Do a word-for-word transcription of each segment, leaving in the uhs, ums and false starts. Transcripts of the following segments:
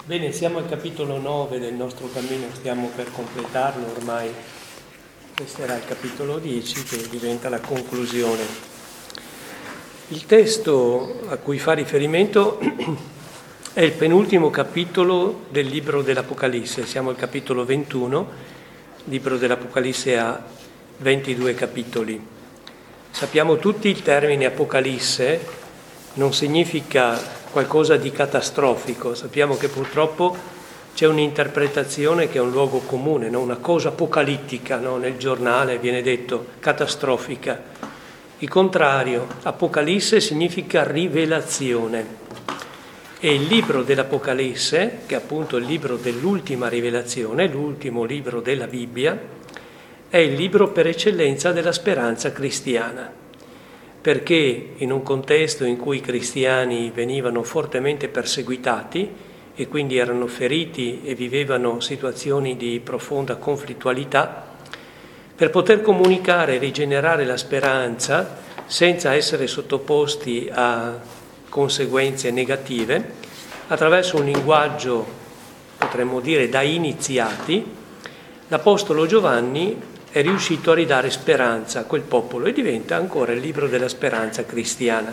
Bene, siamo al capitolo nove del nostro cammino, stiamo per completarlo ormai. Questo era il capitolo dieci che diventa la conclusione. Il testo a cui fa riferimento è il penultimo capitolo del libro dell'Apocalisse. Siamo al capitolo ventuno, il libro dell'Apocalisse ha ventidue capitoli. Sappiamo tutti il termine Apocalisse non significa qualcosa di catastrofico. Sappiamo che purtroppo c'è un'interpretazione che è un luogo comune, no? Una cosa apocalittica, no? Nel giornale viene detto catastrofica. Il contrario, Apocalisse significa rivelazione. E il libro dell'Apocalisse, che è appunto il libro dell'ultima rivelazione, l'ultimo libro della Bibbia, è il libro per eccellenza della speranza cristiana. Perché in un contesto in cui i cristiani venivano fortemente perseguitati e quindi erano feriti e vivevano situazioni di profonda conflittualità, per poter comunicare e rigenerare la speranza senza essere sottoposti a conseguenze negative, attraverso un linguaggio, potremmo dire, da iniziati, l'Apostolo Giovanni è riuscito a ridare speranza a quel popolo e diventa ancora il libro della speranza cristiana.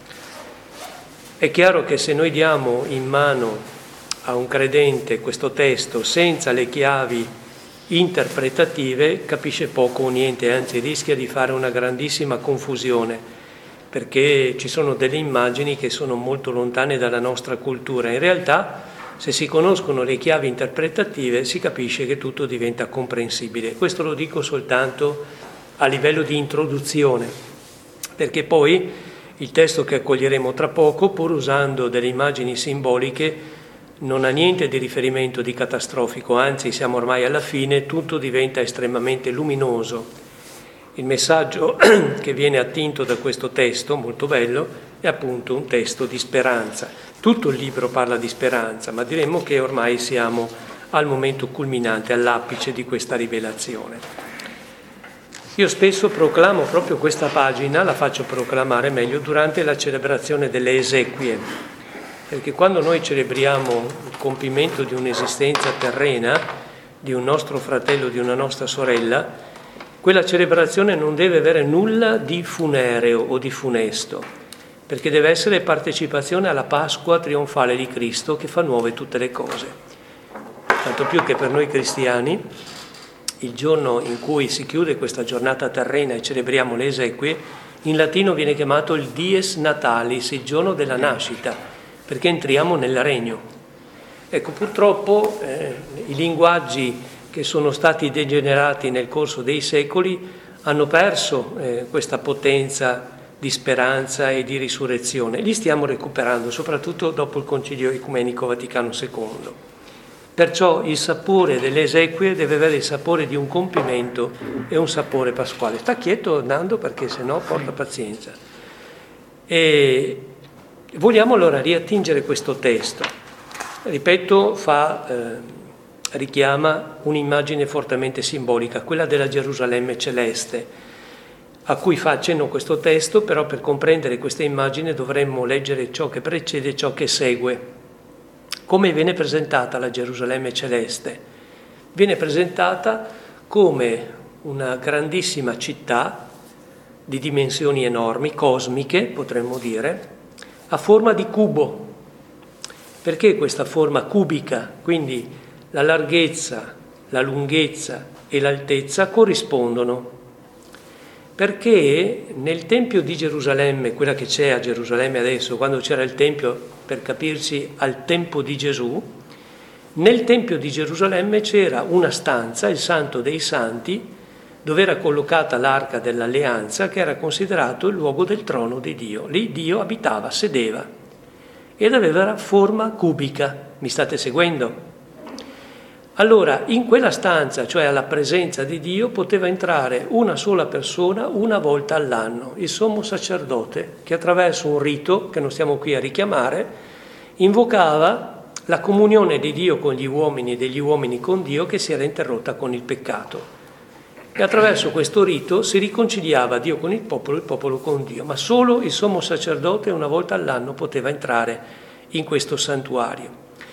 È chiaro che se noi diamo in mano a un credente questo testo senza le chiavi interpretative, capisce poco o niente, anzi rischia di fare una grandissima confusione, perché ci sono delle immagini che sono molto lontane dalla nostra cultura. In realtà, se si conoscono le chiavi interpretative, si capisce che tutto diventa comprensibile. Questo lo dico soltanto a livello di introduzione, perché poi il testo che accoglieremo tra poco, pur usando delle immagini simboliche, non ha niente di riferimento di catastrofico, anzi siamo ormai alla fine, tutto diventa estremamente luminoso. Il messaggio che viene attinto da questo testo, molto bello, è appunto un testo di speranza. Tutto il libro parla di speranza, ma diremmo che ormai siamo al momento culminante, all'apice di questa rivelazione. Io spesso proclamo proprio questa pagina, la faccio proclamare meglio, durante la celebrazione delle esequie, perché quando noi celebriamo il compimento di un'esistenza terrena, di un nostro fratello, di una nostra sorella, quella celebrazione non deve avere nulla di funereo o di funesto, perché deve essere partecipazione alla Pasqua trionfale di Cristo che fa nuove tutte le cose. Tanto più che per noi cristiani il giorno in cui si chiude questa giornata terrena e celebriamo le esequie, in latino viene chiamato il Dies Natalis, il giorno della nascita, perché entriamo nel regno. Ecco, purtroppo eh, i linguaggi che sono stati degenerati nel corso dei secoli hanno perso eh, questa potenza di speranza e di risurrezione. Li stiamo recuperando, soprattutto dopo il Concilio Ecumenico Vaticano secondo. Perciò il sapore delle esequie deve avere il sapore di un compimento e un sapore pasquale. Sta quieto Nando perché sennò porta pazienza. E vogliamo allora riattingere questo testo. Ripeto, fa, eh, richiama un'immagine fortemente simbolica, quella della Gerusalemme celeste, a cui fa accenno questo testo, però per comprendere questa immagine dovremmo leggere ciò che precede e ciò che segue. Come viene presentata la Gerusalemme celeste? Viene presentata come una grandissima città di dimensioni enormi, cosmiche, potremmo dire, a forma di cubo. Perché questa forma cubica? Quindi la larghezza, la lunghezza e l'altezza corrispondono. Perché nel Tempio di Gerusalemme, quella che c'è a Gerusalemme adesso, quando c'era il Tempio, per capirsi, al tempo di Gesù, nel Tempio di Gerusalemme c'era una stanza, il Santo dei Santi, dove era collocata l'Arca dell'Alleanza, che era considerato il luogo del trono di Dio. Lì Dio abitava, sedeva, ed aveva forma cubica. Mi state seguendo? Allora, in quella stanza, cioè alla presenza di Dio, poteva entrare una sola persona una volta all'anno, il sommo sacerdote, che attraverso un rito, che non stiamo qui a richiamare, invocava la comunione di Dio con gli uomini e degli uomini con Dio che si era interrotta con il peccato. E attraverso questo rito si riconciliava Dio con il popolo e il popolo con Dio, ma solo il sommo sacerdote una volta all'anno poteva entrare in questo santuario.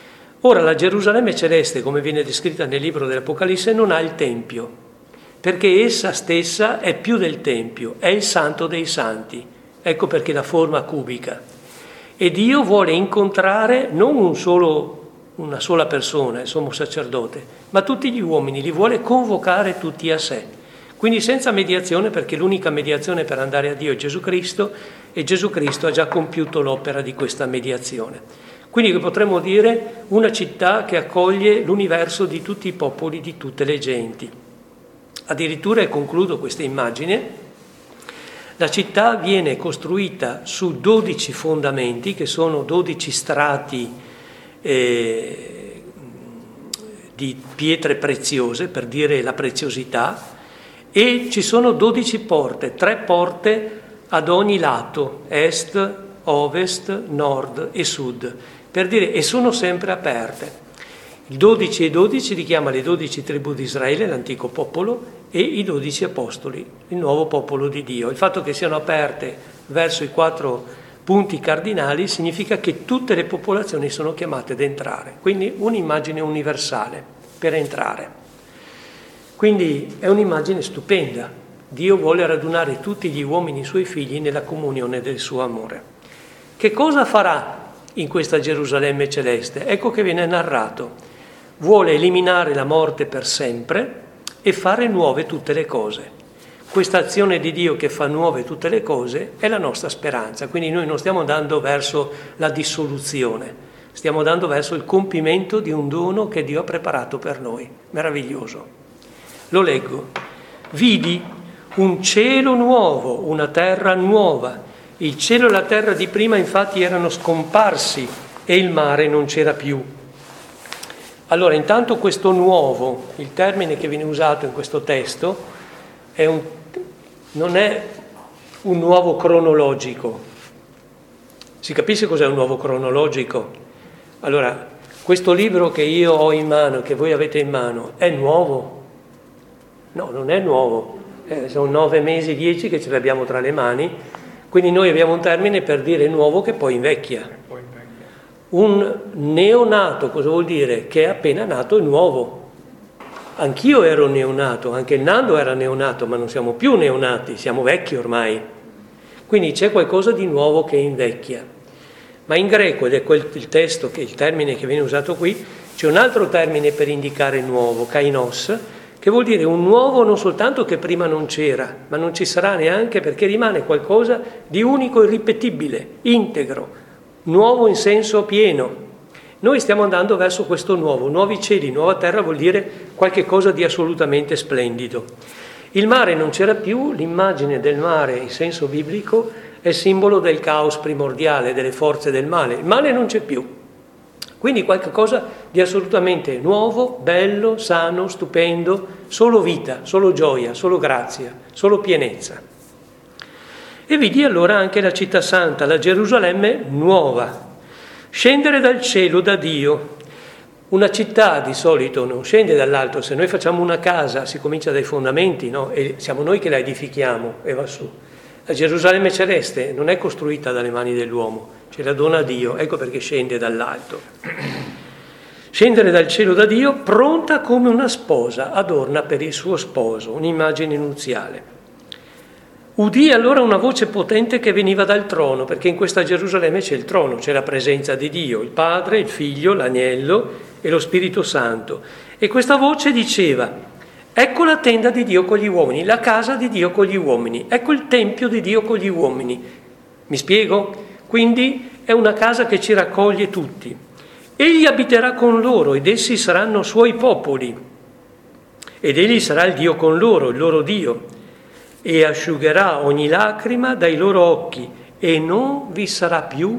Ora la Gerusalemme celeste, come viene descritta nel libro dell'Apocalisse, non ha il Tempio, perché essa stessa è più del Tempio, è il Santo dei Santi. Ecco perché la forma cubica. E Dio vuole incontrare non un solo, una sola persona, il sommo sacerdote, ma tutti gli uomini, li vuole convocare tutti a sé. Quindi senza mediazione, perché l'unica mediazione per andare a Dio è Gesù Cristo, e Gesù Cristo ha già compiuto l'opera di questa mediazione. Quindi potremmo dire una città che accoglie l'universo di tutti i popoli, di tutte le genti. Addirittura, e concludo questa immagine, la città viene costruita su dodici fondamenti, che sono dodici strati eh, di pietre preziose, per dire la preziosità, e ci sono dodici porte, tre porte ad ogni lato, est, ovest, nord e sud, per dire, e sono sempre aperte. Il dodici e dodici richiama le dodici tribù di Israele, l'antico popolo, e i dodici apostoli, il nuovo popolo di Dio. Il fatto che siano aperte verso i quattro punti cardinali significa che tutte le popolazioni sono chiamate ad entrare, quindi un'immagine universale per entrare. Quindi è un'immagine stupenda. Dio vuole radunare tutti gli uomini suoi figli nella comunione del suo amore. Che cosa farà in questa Gerusalemme celeste? Ecco che viene narrato. Vuole eliminare la morte per sempre e fare nuove tutte le cose. Questa azione di Dio che fa nuove tutte le cose è la nostra speranza. Quindi noi non stiamo andando verso la dissoluzione, stiamo andando verso il compimento di un dono che Dio ha preparato per noi. Meraviglioso. Lo leggo. Vidi un cielo nuovo, una terra nuova. Il cielo e la terra di prima infatti erano scomparsi e il mare non c'era più. Allora, intanto questo nuovo, il termine che viene usato in questo testo, è un, non è un nuovo cronologico. Si capisce cos'è un nuovo cronologico? Allora, questo libro che io ho in mano, che voi avete in mano, è nuovo? No, non è nuovo. Eh, sono nove mesi, dieci che ce l'abbiamo tra le mani, quindi noi abbiamo un termine per dire nuovo che poi invecchia. Un neonato, cosa vuol dire? Che è appena nato è nuovo. Anch'io ero neonato, anche il Nando era neonato, ma non siamo più neonati, siamo vecchi ormai. Quindi c'è qualcosa di nuovo che invecchia. Ma in greco, ed è quel, il testo, che il termine che viene usato qui, c'è un altro termine per indicare nuovo, kainos, che vuol dire un nuovo non soltanto che prima non c'era, ma non ci sarà neanche perché rimane qualcosa di unico, irripetibile, integro, nuovo in senso pieno. Noi stiamo andando verso questo nuovo, nuovi cieli, nuova terra vuol dire qualche cosa di assolutamente splendido. Il mare non c'era più, l'immagine del mare in senso biblico è simbolo del caos primordiale, delle forze del male. Il male non c'è più. Quindi qualcosa di assolutamente nuovo, bello, sano, stupendo, solo vita, solo gioia, solo grazia, solo pienezza. E vidi allora anche la città santa, la Gerusalemme nuova, scendere dal cielo da Dio. Una città di solito non scende dall'alto, se noi facciamo una casa si comincia dai fondamenti, no? E siamo noi che la edifichiamo e va su. La Gerusalemme celeste non è costruita dalle mani dell'uomo, ce la dona Dio, ecco perché scende dall'alto. Scendere dal cielo da Dio, pronta come una sposa, adorna per il suo sposo, un'immagine nuziale. Udì allora una voce potente che veniva dal trono, perché in questa Gerusalemme c'è il trono, c'è la presenza di Dio, il Padre, il Figlio, l'Agnello e lo Spirito Santo. E questa voce diceva: ecco la tenda di Dio con gli uomini, la casa di Dio con gli uomini, ecco il tempio di Dio con gli uomini. Mi spiego? Quindi è una casa che ci raccoglie tutti. Egli abiterà con loro ed essi saranno suoi popoli. Ed egli sarà il Dio con loro, il loro Dio. E asciugherà ogni lacrima dai loro occhi e non vi sarà più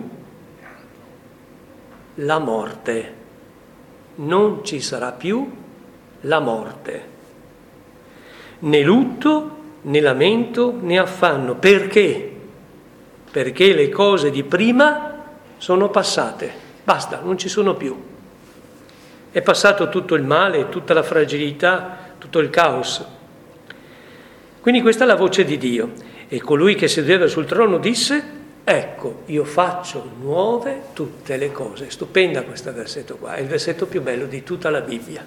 la morte. Non ci sarà più la morte. Né lutto, né lamento, né affanno. Perché? Perché le cose di prima sono passate. Basta, non ci sono più. È passato tutto il male, tutta la fragilità, tutto il caos. Quindi questa è la voce di Dio. E colui che sedeva sul trono disse: ecco, io faccio nuove tutte le cose. Stupenda questo versetto qua, è il versetto più bello di tutta la Bibbia.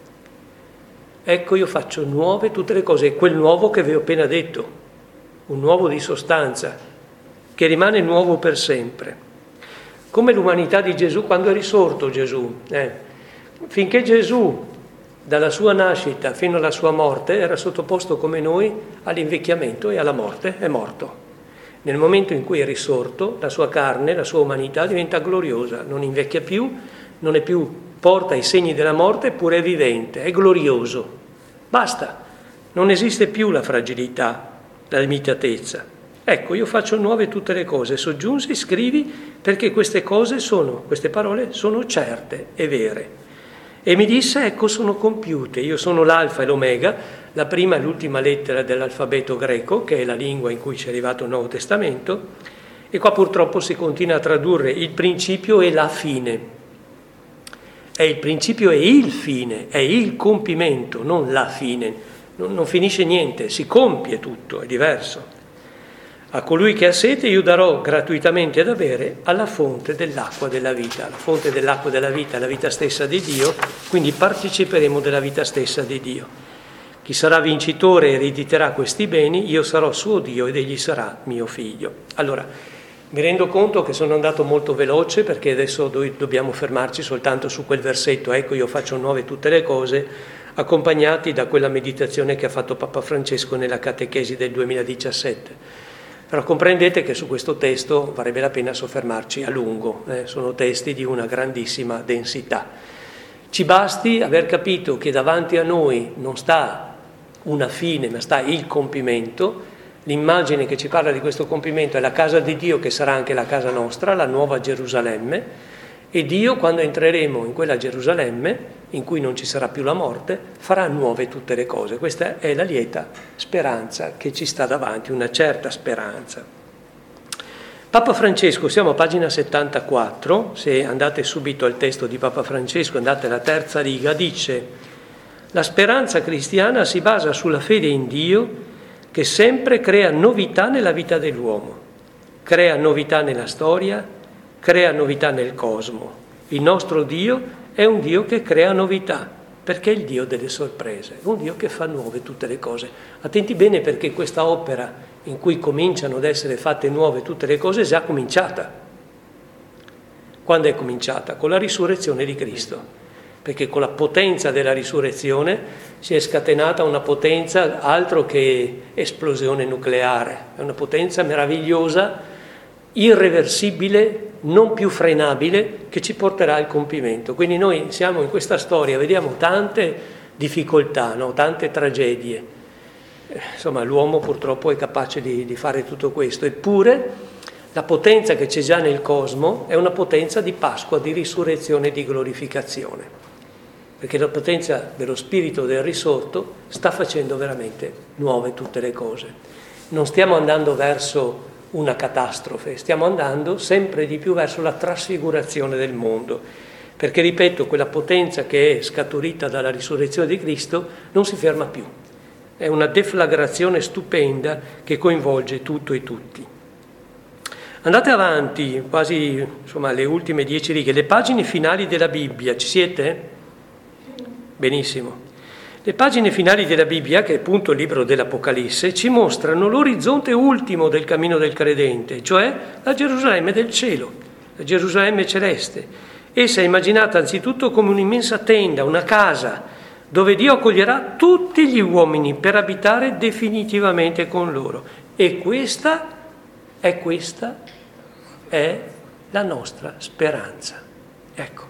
Ecco, io faccio nuove tutte le cose, è quel nuovo che vi ho appena detto, un nuovo di sostanza, che rimane nuovo per sempre. Come l'umanità di Gesù quando è risorto Gesù. Eh. Finché Gesù, dalla sua nascita fino alla sua morte, era sottoposto come noi all'invecchiamento e alla morte, è morto. Nel momento in cui è risorto, la sua carne, la sua umanità diventa gloriosa, non invecchia più, non è più, porta i segni della morte, eppure è vivente, è glorioso. Basta, non esiste più la fragilità, la limitatezza. Ecco, io faccio nuove tutte le cose, soggiunsi, scrivi, perché queste cose sono, queste parole sono certe e vere. E mi disse, ecco, sono compiute, io sono l'alfa e l'omega, la prima e l'ultima lettera dell'alfabeto greco, che è la lingua in cui ci è arrivato il Nuovo Testamento, e qua purtroppo si continua a tradurre il principio e la fine. È il principio e il fine, è il compimento, non la fine. Non, non finisce niente, si compie tutto, è diverso. A colui che ha sete io darò gratuitamente da bere alla fonte dell'acqua della vita. La fonte dell'acqua della vita è la vita stessa di Dio, quindi parteciperemo della vita stessa di Dio. Chi sarà vincitore erediterà questi beni, io sarò suo Dio ed egli sarà mio figlio. Allora, mi rendo conto che sono andato molto veloce perché adesso do- dobbiamo fermarci soltanto su quel versetto, ecco io faccio nuove tutte le cose, accompagnati da quella meditazione che ha fatto Papa Francesco nella catechesi del duemiladiciassette. Però comprendete che su questo testo varrebbe la pena soffermarci a lungo, eh? Sono testi di una grandissima densità. Ci basti aver capito che davanti a noi non sta una fine, ma sta il compimento. L'immagine che ci parla di questo compimento è la casa di Dio, che sarà anche la casa nostra, la nuova Gerusalemme, e Dio, quando entreremo in quella Gerusalemme, in cui non ci sarà più la morte, farà nuove tutte le cose. Questa è la lieta speranza che ci sta davanti, una certa speranza. Papa Francesco, siamo a pagina settantaquattro, se andate subito al testo di Papa Francesco, andate alla terza riga, dice: la speranza cristiana si basa sulla fede in Dio che sempre crea novità nella vita dell'uomo, crea novità nella storia, crea novità nel cosmo. Il nostro Dio è un Dio che crea novità, perché è il Dio delle sorprese, è un Dio che fa nuove tutte le cose. Attenti bene, perché questa opera in cui cominciano ad essere fatte nuove tutte le cose è già cominciata. Quando è cominciata? Con la risurrezione di Cristo, perché con la potenza della risurrezione si è scatenata una potenza altro che esplosione nucleare, è una potenza meravigliosa, irreversibile, non più frenabile, che ci porterà al compimento. Quindi noi siamo in questa storia, vediamo tante difficoltà, no? Tante tragedie. Insomma, l'uomo purtroppo è capace di, di fare tutto questo, eppure la potenza che c'è già nel cosmo è una potenza di Pasqua, di risurrezione e di glorificazione, perché la potenza dello spirito del risorto sta facendo veramente nuove tutte le cose. Non stiamo andando verso una catastrofe, stiamo andando sempre di più verso la trasfigurazione del mondo, perché, ripeto, quella potenza che è scaturita dalla risurrezione di Cristo non si ferma più, è una deflagrazione stupenda che coinvolge tutto e tutti. Andate avanti, quasi insomma le ultime dieci righe, le pagine finali della Bibbia, ci siete? Benissimo. Le pagine finali della Bibbia, che è appunto il libro dell'Apocalisse, ci mostrano l'orizzonte ultimo del cammino del credente, cioè la Gerusalemme del cielo, la Gerusalemme celeste. Essa è immaginata anzitutto come un'immensa tenda, una casa, dove Dio accoglierà tutti gli uomini per abitare definitivamente con loro. E questa è questa è la nostra speranza. Ecco.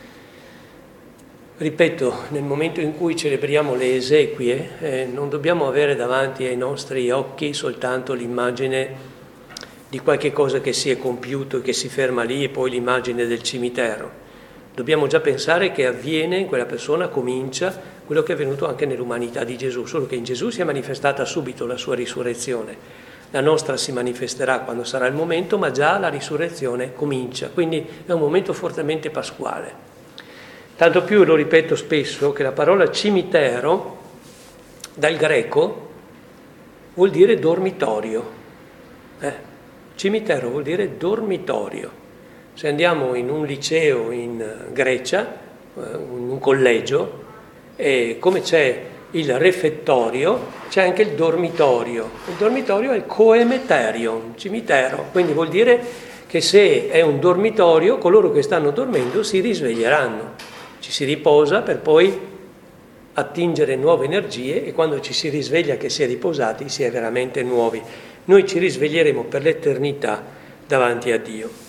Ripeto, nel momento in cui celebriamo le esequie, eh, non dobbiamo avere davanti ai nostri occhi soltanto l'immagine di qualche cosa che si è compiuto e che si ferma lì, e poi l'immagine del cimitero. Dobbiamo già pensare che avviene, in quella persona comincia quello che è avvenuto anche nell'umanità di Gesù, solo che in Gesù si è manifestata subito la sua risurrezione. La nostra si manifesterà quando sarà il momento, ma già la risurrezione comincia, quindi è un momento fortemente pasquale. Tanto più, lo ripeto spesso, che la parola cimitero, dal greco, vuol dire dormitorio. Eh? Cimitero vuol dire dormitorio. Se andiamo in un liceo in Grecia, in un collegio, e come c'è il refettorio, c'è anche il dormitorio. Il dormitorio è il coemeterium, cimitero, quindi vuol dire che se è un dormitorio, coloro che stanno dormendo si risveglieranno. Ci si riposa per poi attingere nuove energie e quando ci si risveglia che si è riposati si è veramente nuovi. Noi ci risveglieremo per l'eternità davanti a Dio.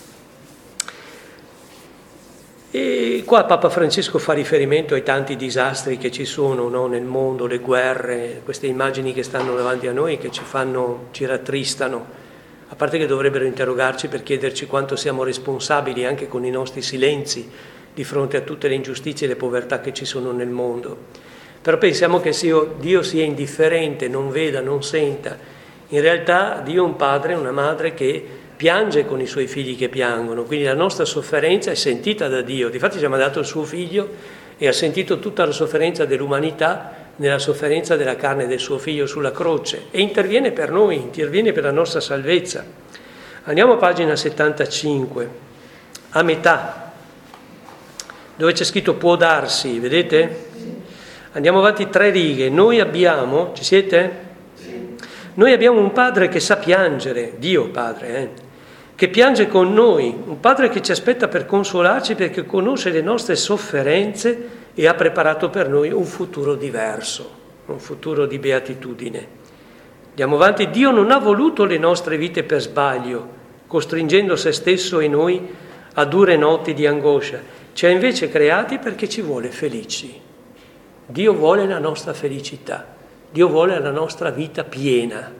E qua Papa Francesco fa riferimento ai tanti disastri che ci sono, no, nel mondo, le guerre, queste immagini che stanno davanti a noi che ci fanno, ci rattristano, a parte che dovrebbero interrogarci per chiederci quanto siamo responsabili anche con i nostri silenzi di fronte a tutte le ingiustizie e le povertà che ci sono nel mondo. Però pensiamo che Dio sia indifferente, non veda, non senta. In realtà Dio è un padre, una madre che piange con i suoi figli che piangono, quindi la nostra sofferenza è sentita da Dio. Difatti ci ha mandato il suo figlio e ha sentito tutta la sofferenza dell'umanità nella sofferenza della carne del suo figlio sulla croce e interviene per noi, interviene per la nostra salvezza. Andiamo a pagina settantacinque, a metà, dove c'è scritto può darsi, vedete? Andiamo avanti tre righe. Noi abbiamo, ci siete? Noi abbiamo un padre che sa piangere, Dio Padre, eh? che piange con noi, un padre che ci aspetta per consolarci perché conosce le nostre sofferenze e ha preparato per noi un futuro diverso, un futuro di beatitudine. Andiamo avanti, Dio non ha voluto le nostre vite per sbaglio, costringendo se stesso e noi a dure notti di angoscia, ci ha invece creati perché ci vuole felici. Dio vuole la nostra felicità, Dio vuole la nostra vita piena.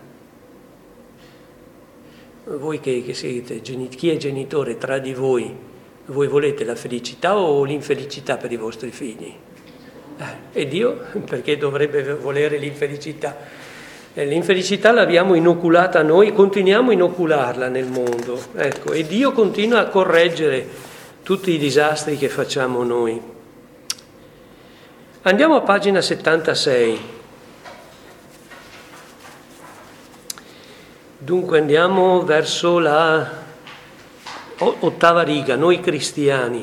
Voi che, che siete, chi è genitore tra di voi, voi volete la felicità o l'infelicità per i vostri figli? Eh, e Dio perché dovrebbe volere l'infelicità? Eh, l'infelicità l'abbiamo inoculata noi, continuiamo a inocularla nel mondo, ecco, e Dio continua a correggere tutti i disastri che facciamo noi. Andiamo a pagina settantasei. Dunque andiamo verso la ottava riga, noi cristiani.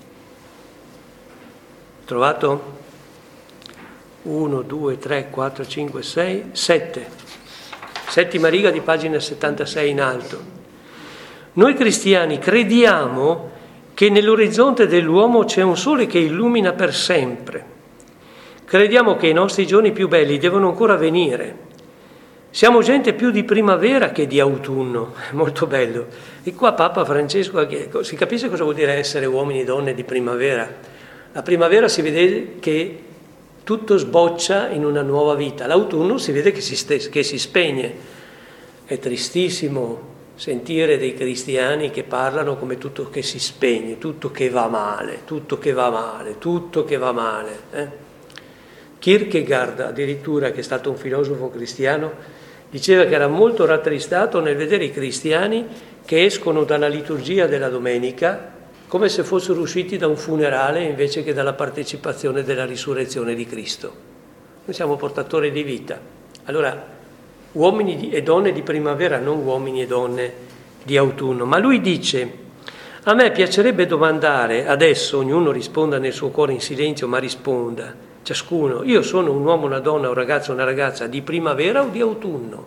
Trovato? uno, due, tre, quattro, cinque, sei, sette. Settima riga di pagina settantasei in alto. Noi cristiani crediamo che nell'orizzonte dell'uomo c'è un sole che illumina per sempre. Crediamo che i nostri giorni più belli devono ancora venire. Siamo gente più di primavera che di autunno, è molto bello. E qua Papa Francesco, si capisce cosa vuol dire essere uomini e donne di primavera. La primavera si vede che tutto sboccia in una nuova vita, l'autunno si vede che si, st- che si spegne. È tristissimo sentire dei cristiani che parlano come tutto che si spegne, tutto che va male, tutto che va male, tutto che va male. Eh? Kierkegaard, addirittura, che è stato un filosofo cristiano, diceva che era molto rattristato nel vedere i cristiani che escono dalla liturgia della domenica come se fossero usciti da un funerale invece che dalla partecipazione della risurrezione di Cristo. Noi siamo portatori di vita. Allora, uomini e donne di primavera, non uomini e donne di autunno. Ma lui dice, a me piacerebbe domandare, adesso ognuno risponda nel suo cuore in silenzio, ma risponda, ciascuno, io sono un uomo, una donna, un ragazzo, una ragazza di primavera o di autunno?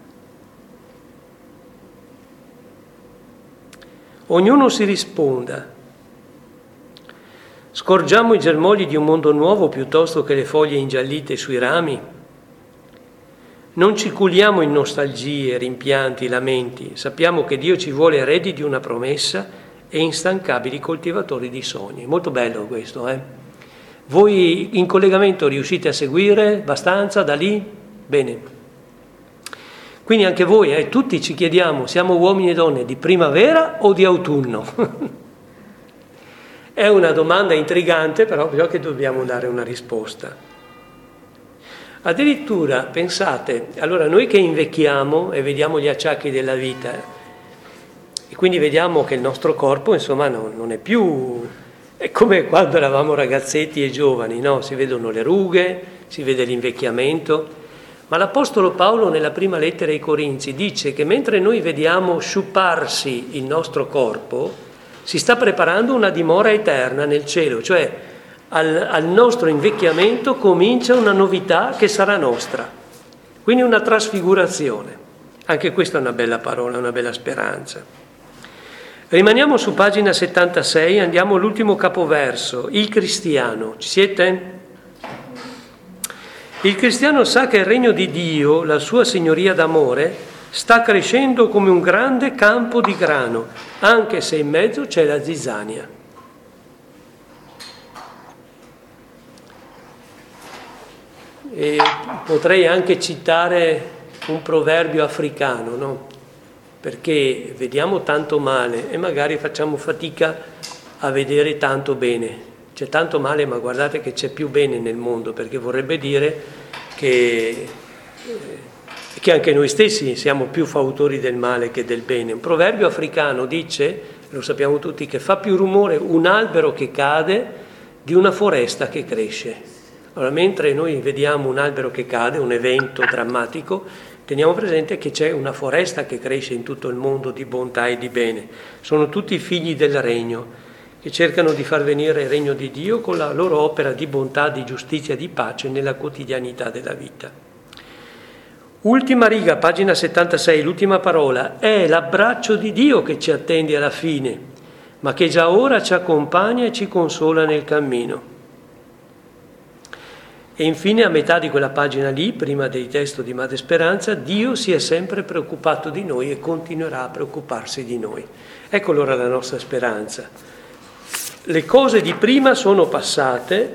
Ognuno si risponda. Scorgiamo i germogli di un mondo nuovo piuttosto che le foglie ingiallite sui rami? Non ci culiamo in nostalgie, rimpianti, lamenti. Sappiamo che Dio ci vuole eredi di una promessa e instancabili coltivatori di sogni. Molto bello questo, eh? Voi in collegamento riuscite a seguire abbastanza da lì? Bene. Quindi anche voi, eh, tutti ci chiediamo, siamo uomini e donne di primavera o di autunno? È una domanda intrigante, però bisogna che dobbiamo dare una risposta. Addirittura, pensate, allora noi che invecchiamo e vediamo gli acciacchi della vita, e quindi vediamo che il nostro corpo, insomma, non, non è più... È come quando eravamo ragazzetti e giovani, no? Si vedono le rughe, si vede l'invecchiamento, Ma l'Apostolo Paolo nella prima lettera ai Corinzi dice che mentre noi vediamo sciuparsi il nostro corpo, si sta preparando una dimora eterna nel cielo, cioè al, al nostro invecchiamento comincia una novità che sarà nostra, quindi una trasfigurazione. Anche questa è una bella parola, una bella speranza. Rimaniamo su pagina settantasei, andiamo all'ultimo capoverso, il cristiano. Ci siete? Il cristiano sa che il regno di Dio, la sua signoria d'amore, sta crescendo come un grande campo di grano, anche se in mezzo c'è la zizzania. E potrei anche citare un proverbio africano, no? Perché vediamo tanto male e magari facciamo fatica a vedere tanto bene. C'è tanto male, ma guardate che c'è più bene nel mondo, perché vorrebbe dire che, che anche noi stessi siamo più fautori del male che del bene. Un proverbio africano dice, lo sappiamo tutti, che fa più rumore un albero che cade di una foresta che cresce. Allora, mentre noi vediamo un albero che cade, un evento drammatico, teniamo presente che c'è una foresta che cresce in tutto il mondo di bontà e di bene. Sono tutti figli del regno, che cercano di far venire il regno di Dio con la loro opera di bontà, di giustizia e di pace nella quotidianità della vita. Ultima riga, pagina settantasei, l'ultima parola, è l'abbraccio di Dio che ci attende alla fine, ma che già ora ci accompagna e ci consola nel cammino. E infine, a metà di quella pagina lì, prima del testo di Madre Speranza, Dio si è sempre preoccupato di noi e continuerà a preoccuparsi di noi. Ecco allora la nostra speranza. Le cose di prima sono passate,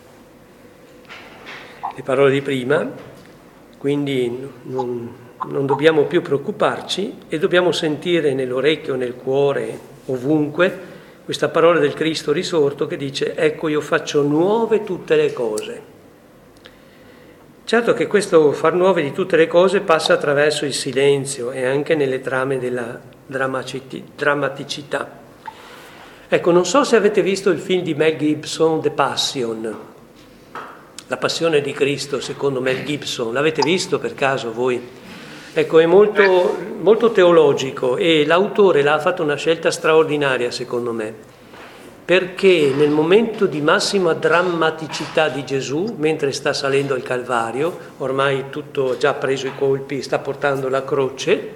le parole di prima, quindi non, non dobbiamo più preoccuparci e dobbiamo sentire nell'orecchio, nel cuore, ovunque, questa parola del Cristo risorto che dice: ecco, io faccio nuove tutte le cose. Certo che questo far nuove di tutte le cose passa attraverso il silenzio e anche nelle trame della drammaticità. Ecco, non so se avete visto il film di Mel Gibson, The Passion, La passione di Cristo secondo Mel Gibson. L'avete visto per caso voi? Ecco, è molto, molto teologico e l'autore l'ha fatto una scelta straordinaria secondo me, perché nel momento di massima drammaticità di Gesù, mentre sta salendo al Calvario, ormai tutto già preso i colpi, sta portando la croce,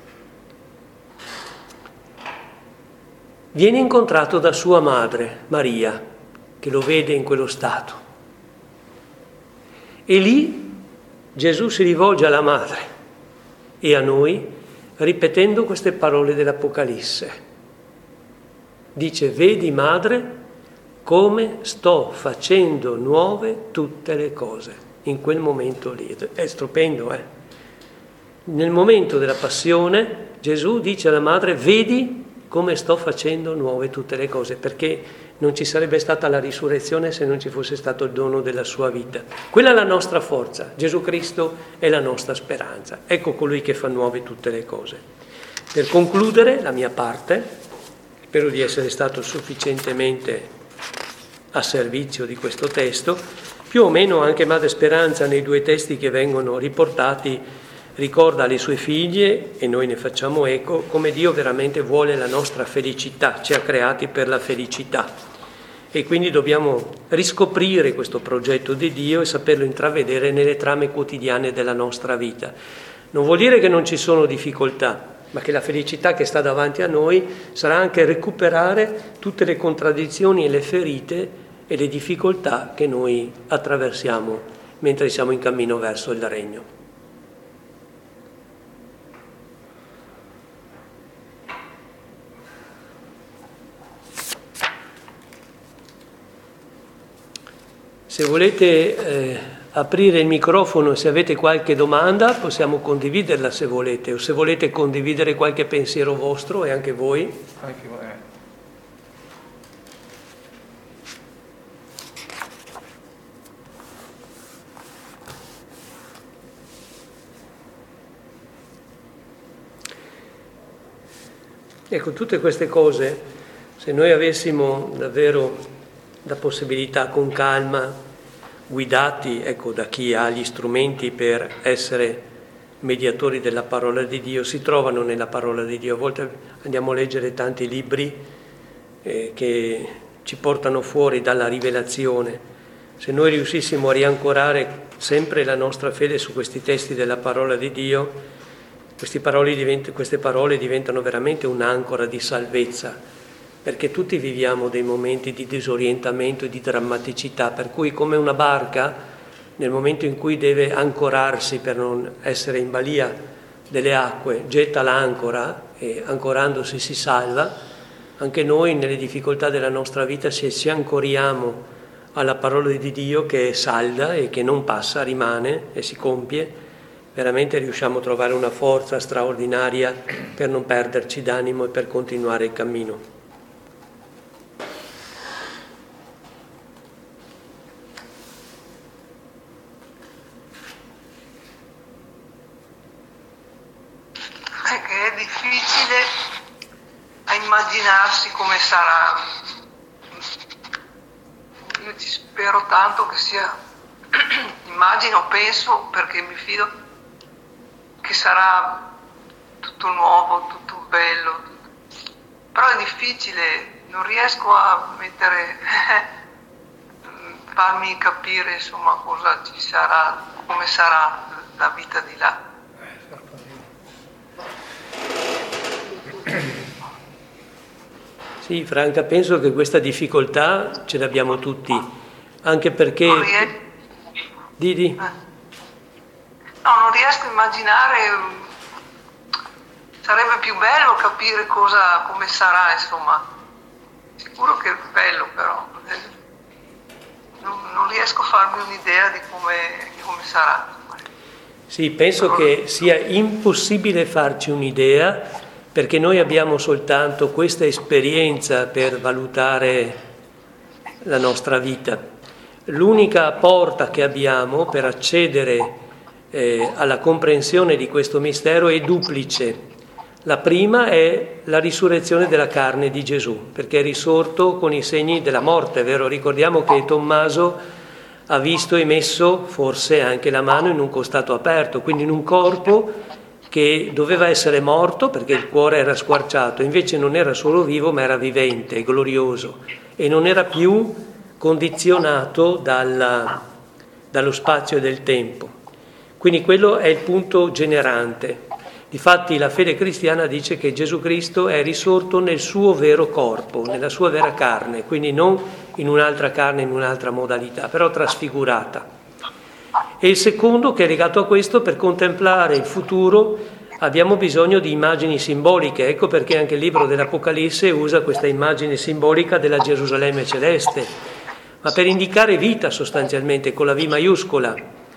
viene incontrato da sua madre, Maria, che lo vede in quello stato. E lì Gesù si rivolge alla madre e a noi, ripetendo queste parole dell'Apocalisse. Dice: vedi, madre, come sto facendo nuove tutte le cose. In quel momento lì. È stupendo, eh? Nel momento della passione, Gesù dice alla madre: vedi come sto facendo nuove tutte le cose, perché non ci sarebbe stata la risurrezione se non ci fosse stato il dono della sua vita. Quella è la nostra forza, Gesù Cristo è la nostra speranza, ecco colui che fa nuove tutte le cose. Per concludere la mia parte, spero di essere stato sufficientemente a servizio di questo testo, più o meno anche Madre Speranza nei due testi che vengono riportati ricorda alle sue figlie, e noi ne facciamo eco, come Dio veramente vuole la nostra felicità, ci ha creati per la felicità. E quindi dobbiamo riscoprire questo progetto di Dio e saperlo intravedere nelle trame quotidiane della nostra vita. Non vuol dire che non ci sono difficoltà, ma che la felicità che sta davanti a noi sarà anche recuperare tutte le contraddizioni e le ferite e le difficoltà che noi attraversiamo mentre siamo in cammino verso il Regno. Se volete eh, aprire il microfono, se avete qualche domanda, possiamo condividerla se volete, o se volete condividere qualche pensiero vostro, e anche voi. Anche voi. Eh. Ecco, tutte queste cose, se noi avessimo davvero la possibilità con calma, guidati, ecco, da chi ha gli strumenti per essere mediatori della parola di Dio, si trovano nella parola di Dio. A volte andiamo a leggere tanti libri eh, che ci portano fuori dalla rivelazione. Se noi riuscissimo a riancorare sempre la nostra fede su questi testi della parola di Dio, queste parole, divent- queste parole diventano veramente un'ancora di salvezza, perché tutti viviamo dei momenti di disorientamento e di drammaticità, per cui come una barca, nel momento in cui deve ancorarsi per non essere in balia delle acque, getta l'ancora e ancorandosi si salva, anche noi nelle difficoltà della nostra vita, se ci ancoriamo alla parola di Dio che è salda e che non passa, rimane e si compie, veramente riusciamo a trovare una forza straordinaria per non perderci d'animo e per continuare il cammino. È che è difficile a immaginarsi come sarà. Io ci spero tanto che sia, immagino, penso, perché mi fido che sarà tutto nuovo, tutto bello, però è difficile, non riesco a mettere, farmi capire insomma cosa ci sarà, come sarà la vita di là. Sì, Franca, penso che questa difficoltà ce l'abbiamo tutti, anche perché... Non riesco... Didi? No, non riesco a immaginare, sarebbe più bello capire cosa, come sarà, insomma. Sicuro che è bello, però non, non riesco a farmi un'idea di come, di come sarà. Sì, penso che sia impossibile farci un'idea, perché noi abbiamo soltanto questa esperienza per valutare la nostra vita. L'unica porta che abbiamo per accedere eh, alla comprensione di questo mistero è duplice. La prima è la risurrezione della carne di Gesù, perché è risorto con i segni della morte, vero? Ricordiamo che Tommaso ha visto e messo forse anche la mano in un costato aperto, quindi in un corpo che doveva essere morto perché il cuore era squarciato, invece non era solo vivo ma era vivente, glorioso, e non era più condizionato dalla, dallo spazio e del tempo. Quindi quello è il punto generante. Difatti la fede cristiana dice che Gesù Cristo è risorto nel suo vero corpo, nella sua vera carne, quindi non in un'altra carne, in un'altra modalità, però trasfigurata. E il secondo, che è legato a questo, per contemplare il futuro abbiamo bisogno di immagini simboliche. Ecco perché anche il libro dell'Apocalisse usa questa immagine simbolica della Gerusalemme celeste, ma per indicare vita sostanzialmente, con la V maiuscola.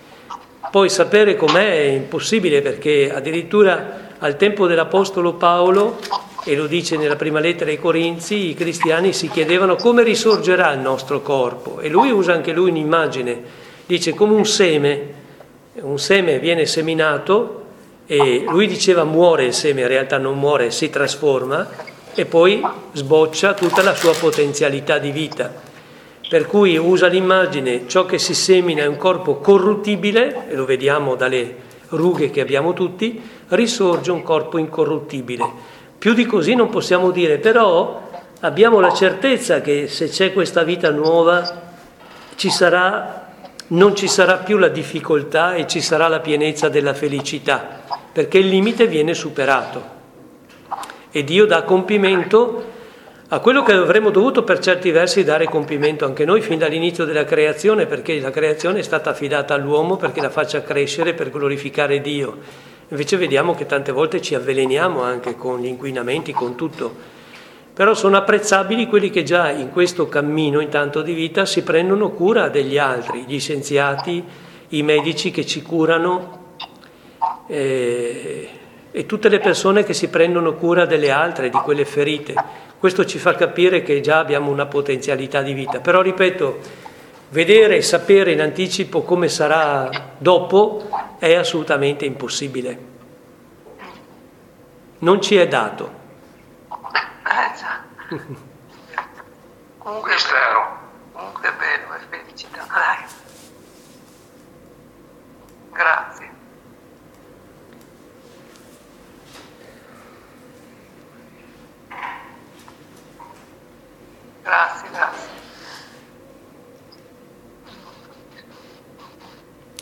Poi sapere com'è è impossibile, perché addirittura al tempo dell'Apostolo Paolo, e lo dice nella prima lettera ai Corinzi, i cristiani si chiedevano come risorgerà il nostro corpo, e lui usa anche lui un'immagine. Dice come un seme, un seme viene seminato e lui diceva muore il seme, in realtà non muore, si trasforma e poi sboccia tutta la sua potenzialità di vita. Per cui usa l'immagine, ciò che si semina è un corpo corruttibile, e lo vediamo dalle rughe che abbiamo tutti, risorge un corpo incorruttibile. Più di così non possiamo dire, però abbiamo la certezza che se c'è questa vita nuova ci sarà... non ci sarà più la difficoltà e ci sarà la pienezza della felicità, perché il limite viene superato e Dio dà compimento a quello che avremmo dovuto per certi versi dare compimento anche noi fin dall'inizio della creazione, perché la creazione è stata affidata all'uomo perché la faccia crescere per glorificare Dio. Invece vediamo che tante volte ci avveleniamo anche con gli inquinamenti, con tutto. Però sono apprezzabili quelli che già in questo cammino intanto di vita si prendono cura degli altri, gli scienziati, i medici che ci curano eh, e tutte le persone che si prendono cura delle altre, di quelle ferite. Questo ci fa capire che già abbiamo una potenzialità di vita. Però ripeto, vedere e sapere in anticipo come sarà dopo è assolutamente impossibile. Non ci è dato. Eh già. Comunque è bello, comunque è bello, è felicità, dai.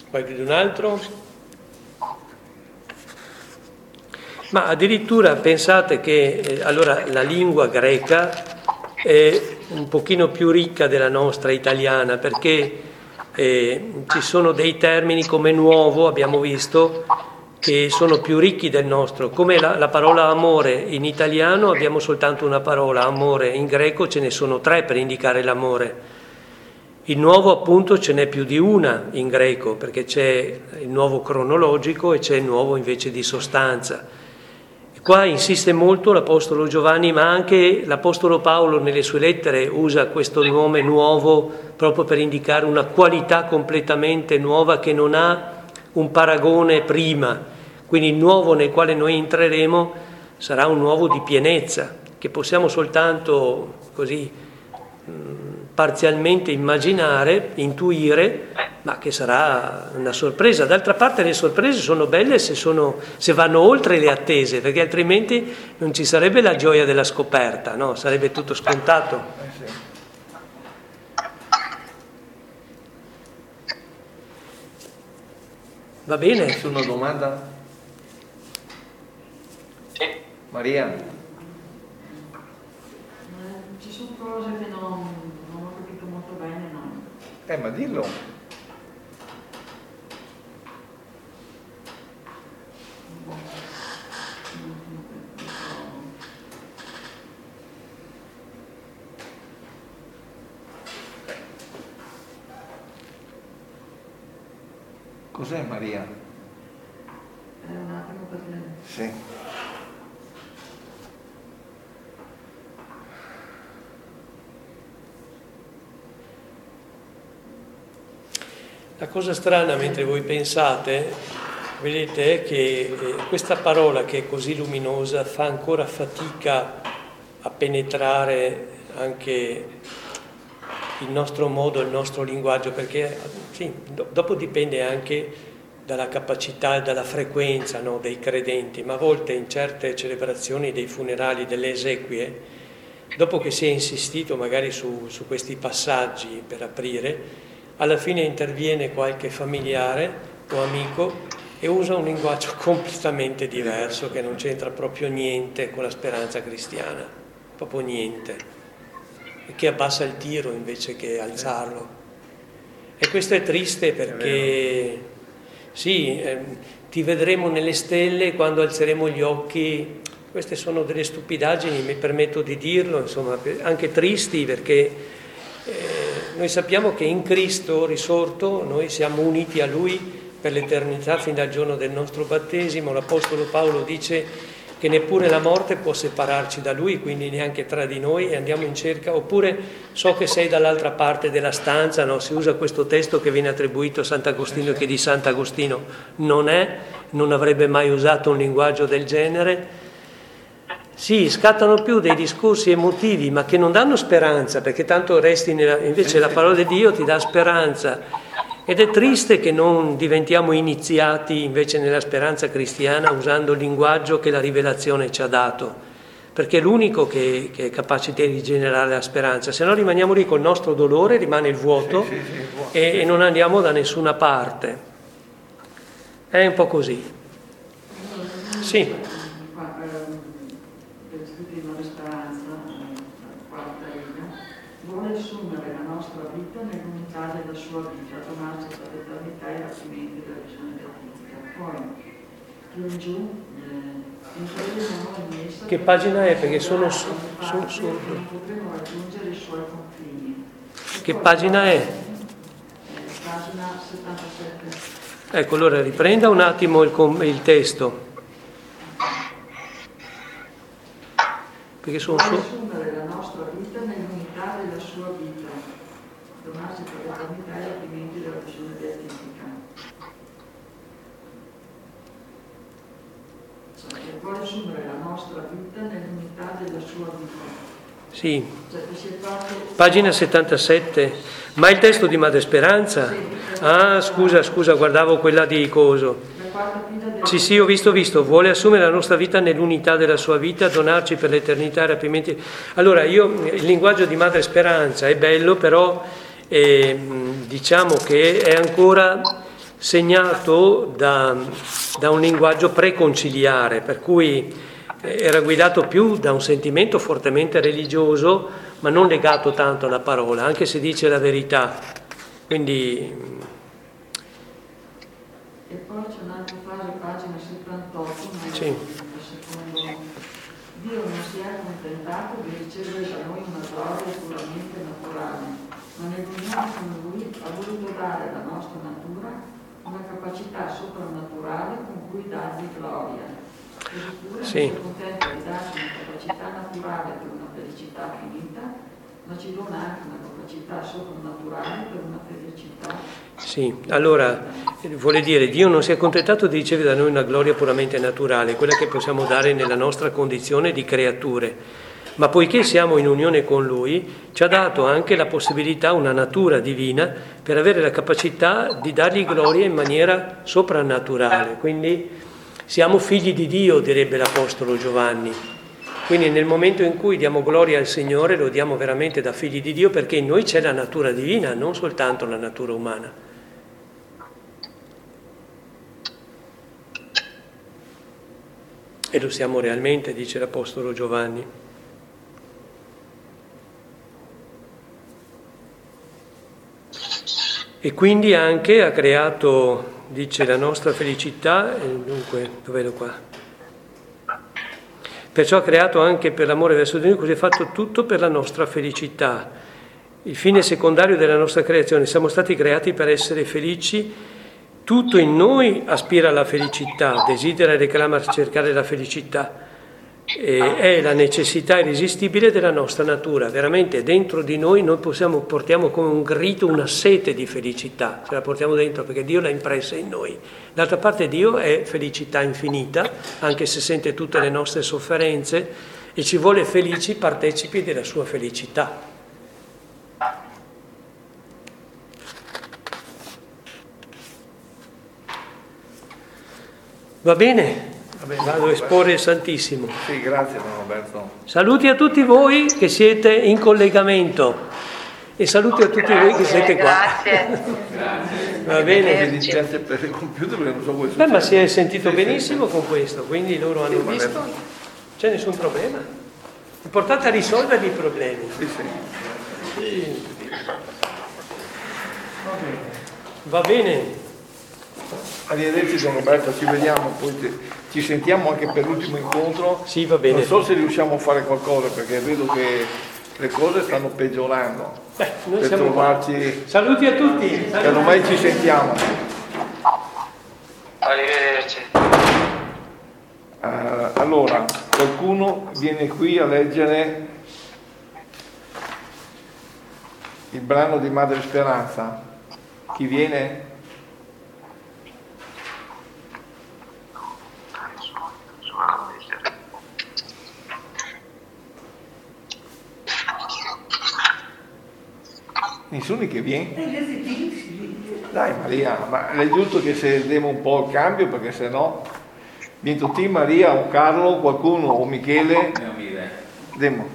Qualcun altro? Ma addirittura pensate che eh, allora la lingua greca è un pochino più ricca della nostra italiana, perché eh, ci sono dei termini come nuovo, abbiamo visto, che sono più ricchi del nostro. Come la, la parola amore in italiano abbiamo soltanto una parola, amore, in greco ce ne sono tre per indicare l'amore. Il nuovo appunto ce n'è più di una in greco, perché c'è il nuovo cronologico e c'è il nuovo invece di sostanza. E qua insiste molto l'Apostolo Giovanni, ma anche l'Apostolo Paolo nelle sue lettere usa questo nome nuovo proprio per indicare una qualità completamente nuova che non ha un paragone prima. Quindi il nuovo nel quale noi entreremo sarà un nuovo di pienezza, che possiamo soltanto così parzialmente immaginare, intuire, ma che sarà una sorpresa. D'altra parte le sorprese sono belle se, sono, se vanno oltre le attese, perché altrimenti non ci sarebbe la gioia della scoperta, no? Sarebbe tutto scontato. Va bene? Nessuna domanda? Sì. Maria? Ci sono cose che non, non ho capito molto bene, no? Eh, ma dillo. Cos'è Maria? Eh, un attimo perché... Sì. La cosa strana mentre voi pensate, vedete, è che questa parola che è così luminosa fa ancora fatica a penetrare anche il nostro modo, il nostro linguaggio, perché sì, do- dopo dipende anche dalla capacità e dalla frequenza, no, dei credenti, ma a volte in certe celebrazioni dei funerali, delle esequie, dopo che si è insistito magari su, su questi passaggi per aprire, alla fine interviene qualche familiare o amico e usa un linguaggio completamente diverso che non c'entra proprio niente con la speranza cristiana, proprio niente, e che abbassa il tiro invece che alzarlo. E questo è triste perché sì, eh, ti vedremo nelle stelle quando alzeremo gli occhi. Queste sono delle stupidaggini, mi permetto di dirlo, insomma, anche tristi, perché eh, noi sappiamo che in Cristo risorto noi siamo uniti a Lui per l'eternità fin dal giorno del nostro battesimo. L'Apostolo Paolo dice che neppure la morte può separarci da Lui, quindi neanche tra di noi, e andiamo in cerca. Oppure so che sei dall'altra parte della stanza, no? Si usa questo testo che viene attribuito a Sant'Agostino, che di Sant'Agostino non è, non avrebbe mai usato un linguaggio del genere. Sì, scattano più dei discorsi emotivi, ma che non danno speranza, perché tanto resti nella... invece la parola di Dio ti dà speranza. Ed è triste che non diventiamo iniziati invece nella speranza cristiana usando il linguaggio che la rivelazione ci ha dato, perché è l'unico che, che è capace di rigenerare la speranza, se no rimaniamo lì col nostro dolore, rimane il vuoto, sì, sì, sì, il vuoto. E, e non andiamo da nessuna parte. È un po' così. Sì. Vuole assumere la nostra vita nell'unità della sua vita, donarci per l'eternità e rapimenti della visione beatica. Poi, più in giù, eh, essa, che pagina è? Perché sono su, su, su. Non potremo raggiungere i suoi confini. Che pagina è? Eh, pagina settantasette. Ecco, allora riprenda un attimo il, il testo. Perché sono su. Vuole assumere la nostra vita nell'unità della sua vita, donarsi per l'eternità e rapimenti della visione beatifica. Cioè, vuole assumere la nostra vita nell'unità della sua vita. Sì, cioè, che si è fatto... pagina settantasette, ma il testo di Madre Speranza? Sì, ah, scusa, scusa, guardavo quella di Coso. Sì, sì, ho visto, visto, vuole assumere la nostra vita nell'unità della sua vita, donarci per l'eternità e rapimenti. Allora, io, il linguaggio di Madre Speranza è bello, però eh, diciamo che è ancora segnato da, da un linguaggio preconciliare, per cui era guidato più da un sentimento fortemente religioso, ma non legato tanto alla parola, anche se dice la verità. Quindi... E poi c'è un'altra frase, pagina settantotto, ma sì. secondo Dio non si è accontentato di ricevere da noi una gloria puramente naturale, ma nell'unione con Lui ha voluto dare alla nostra natura una capacità soprannaturale con cui dargli gloria. Eppure sì. non si accontenta di darci una capacità naturale per una felicità finita, ma ci dona anche una capacità soprannaturale per una felicità. Sì, allora vuole dire Dio non si è accontentato di ricevere da noi una gloria puramente naturale, quella che possiamo dare nella nostra condizione di creature, ma poiché siamo in unione con Lui ci ha dato anche la possibilità, una natura divina, per avere la capacità di dargli gloria in maniera soprannaturale. Quindi siamo figli di Dio, direbbe l'Apostolo Giovanni. Quindi nel momento in cui diamo gloria al Signore lo diamo veramente da figli di Dio, perché in noi c'è la natura divina, non soltanto la natura umana. E lo siamo realmente, dice l'Apostolo Giovanni. E quindi anche ha creato, dice, la nostra felicità, e dunque, dov'è qua? Perciò ha creato anche per l'amore verso di noi, così ha fatto tutto per la nostra felicità. Il fine secondario della nostra creazione, siamo stati creati per essere felici. Tutto in noi aspira alla felicità, desidera e reclama cercare la felicità. E è la necessità irresistibile della nostra natura. Veramente dentro di noi noi possiamo, portiamo come un grido una sete di felicità, ce la portiamo dentro perché Dio l'ha impressa in noi. D'altra parte Dio è felicità infinita, anche se sente tutte le nostre sofferenze e ci vuole felici partecipi della sua felicità. Va bene? Vabbè, vado a esporre il Santissimo. Sì, grazie Don Roberto. Saluti a tutti voi che siete in collegamento e saluti a tutti grazie, voi che siete qua. Grazie. Va bene? Mi dispiace per il computer perché non so come Beh, ma si è sentito sì, benissimo sì. Con questo, quindi loro hanno sì, visto, non c'è nessun problema. L'importante è risolvere i problemi. Sì, sì. Sì. Va bene. Va bene. Arrivederci Don Roberto, ci vediamo, poi ti, ci sentiamo anche per l'ultimo incontro. Sì, va bene. Non so se riusciamo a fare qualcosa perché vedo che le cose stanno peggiorando. Beh, noi per siamo trovarci. Qua. Saluti a tutti. Che ormai ci sentiamo. Arrivederci. Uh, allora, qualcuno viene qui a leggere il brano di Madre Speranza? Chi viene? Nessuno che viene? Dai Maria, ma è giusto che se diamo un po' il cambio perché se no vieni tutti Maria o Carlo, qualcuno o Michele. Demo.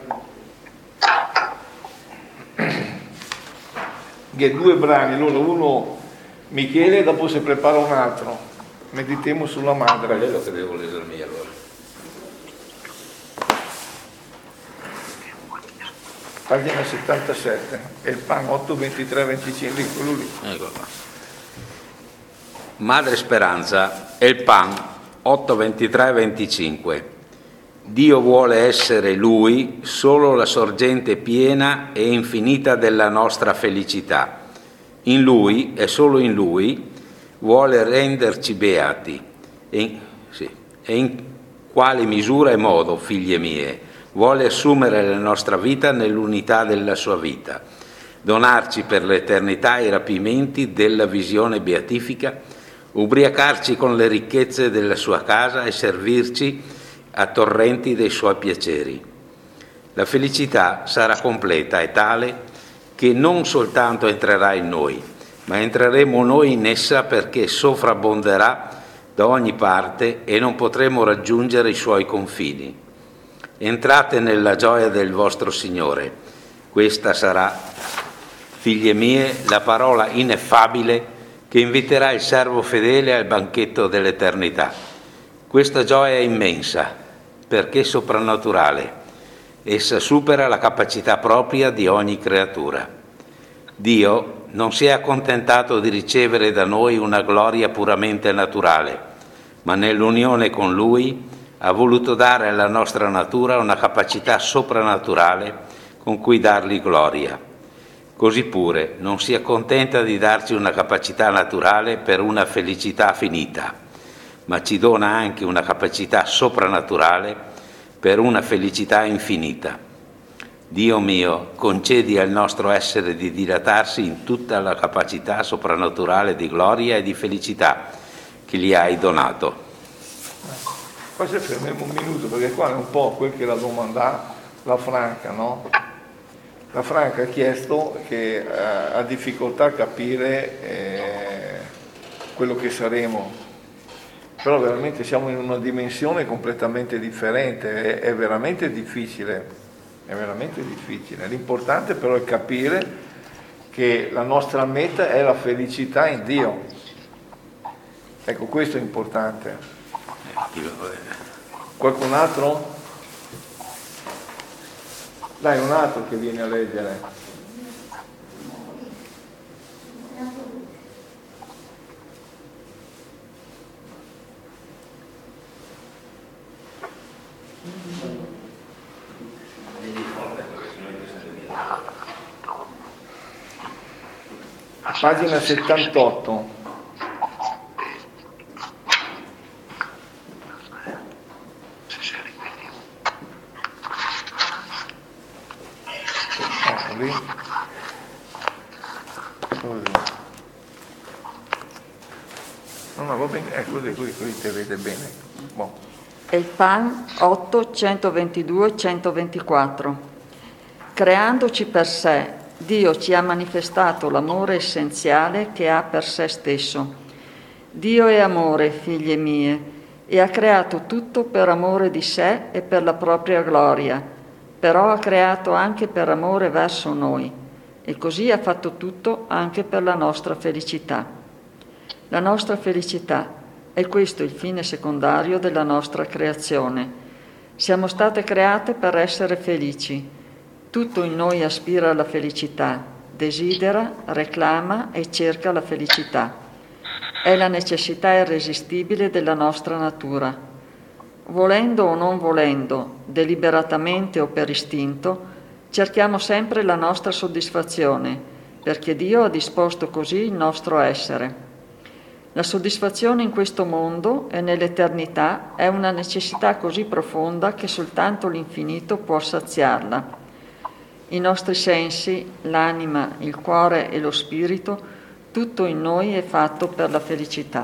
Che due brani, allora uno Michele e dopo si prepara un altro. Meditiamo sulla madre. Quello che devo leggermi allora. Pagina settantasette, e il pan otto ventitré venticinque, quello lì. Ecco qua. Madre Speranza e il pan otto ventitré venticinque. Dio vuole essere Lui solo la sorgente piena e infinita della nostra felicità. In Lui e solo in Lui vuole renderci beati. E in, sì, e in quale misura e modo, figlie mie, vuole assumere la nostra vita nell'unità della sua vita, donarci per l'eternità i rapimenti della visione beatifica, ubriacarci con le ricchezze della sua casa e servirci a torrenti dei suoi piaceri. La felicità sarà completa e tale che non soltanto entrerà in noi, ma entreremo noi in essa perché sovrabbonderà da ogni parte e non potremo raggiungere i suoi confini. Entrate nella gioia del vostro Signore. Questa sarà, figlie mie, la parola ineffabile che inviterà il servo fedele al banchetto dell'eternità. Questa gioia è immensa, perché soprannaturale. Essa supera la capacità propria di ogni creatura. Dio non si è accontentato di ricevere da noi una gloria puramente naturale, ma nell'unione con Lui ha voluto dare alla nostra natura una capacità soprannaturale con cui dargli gloria. Così pure non si accontenta di darci una capacità naturale per una felicità finita, ma ci dona anche una capacità soprannaturale per una felicità infinita. Dio mio, concedi al nostro essere di dilatarsi in tutta la capacità soprannaturale di gloria e di felicità che gli hai donato. Qua ci fermiamo un minuto, perché qua è un po' quel che la domanda la Franca, no? La Franca ha chiesto che eh, ha difficoltà a capire eh, quello che saremo, però veramente siamo in una dimensione completamente differente, è, è veramente difficile, è veramente difficile. L'importante però è capire che la nostra meta è la felicità in Dio. Ecco, questo è importante. Qualcun altro? Dai, un altro che viene a leggere. Pagina settantotto. No, no, va bene, è così, così, così te vede bene. Bon. È il Pan otto, centoventidue, centoventiquattro. Creandoci per sé, Dio ci ha manifestato l'amore essenziale che ha per sé stesso. Dio è amore, figlie mie, e ha creato tutto per amore di sé e per la propria gloria, però ha creato anche per amore verso noi, e così ha fatto tutto anche per la nostra felicità. La nostra felicità è questo il fine secondario della nostra creazione. Siamo state create per essere felici. Tutto in noi aspira alla felicità, desidera, reclama e cerca la felicità. È la necessità irresistibile della nostra natura. Volendo o non volendo, deliberatamente o per istinto, cerchiamo sempre la nostra soddisfazione, perché Dio ha disposto così il nostro essere. La soddisfazione in questo mondo e nell'eternità è una necessità così profonda che soltanto l'infinito può saziarla. I nostri sensi, l'anima, il cuore e lo spirito, tutto in noi è fatto per la felicità.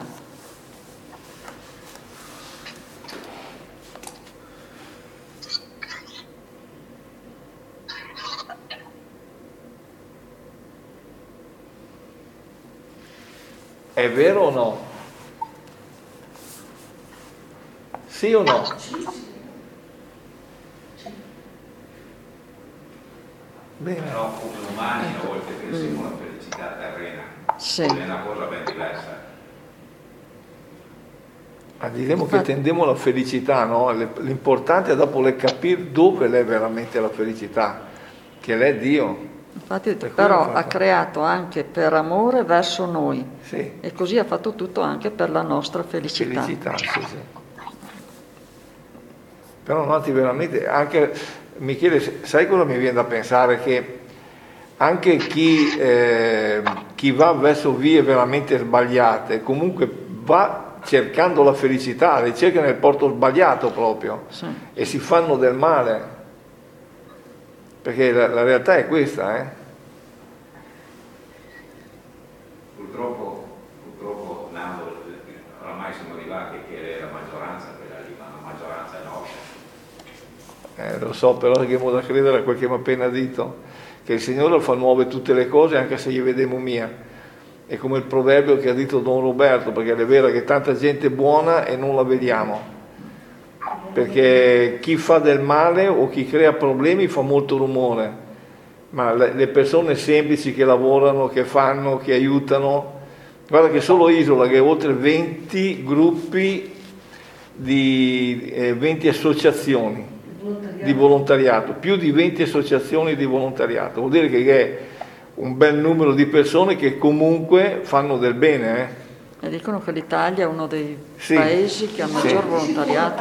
È vero o no? Sì o no? Bene. Però come umani a volte pensiamo alla felicità terrena, Sì. è una cosa ben diversa. Ma diremo che tendiamo alla felicità, no? L'importante è dopo le capire dove è veramente la felicità, che l'è Dio. Infatti, però ha creato anche per amore verso noi, sì. E così ha fatto tutto anche per la nostra felicità. Felicità, sì, sì. Però noti veramente, anche Michele, sai cosa mi viene da pensare? Che anche chi, eh, chi va verso vie veramente sbagliate, comunque va cercando la felicità, le cerca nel porto sbagliato proprio, Sì. E si fanno del male. Perché la, la realtà è questa, eh? Purtroppo, purtroppo Nando, oramai siamo arrivati che è la maggioranza quella lì, ma la maggioranza è nostra. Eh, lo so, però che modo da credere a quel che mi ha appena detto, che il Signore fa nuove tutte le cose anche se gli vediamo mia. È come il proverbio che ha detto Don Roberto, perché è vero che tanta gente buona e non la vediamo. Perché chi fa del male o chi crea problemi fa molto rumore, ma le persone semplici che lavorano, che fanno, che aiutano, Guarda che solo Isola, che ha oltre venti gruppi, di eh, venti associazioni di volontariato, più di venti associazioni di volontariato, vuol dire che è un bel numero di persone che comunque fanno del bene. Eh? E dicono che l'Italia è uno dei sì. paesi che ha maggior sì. volontariato.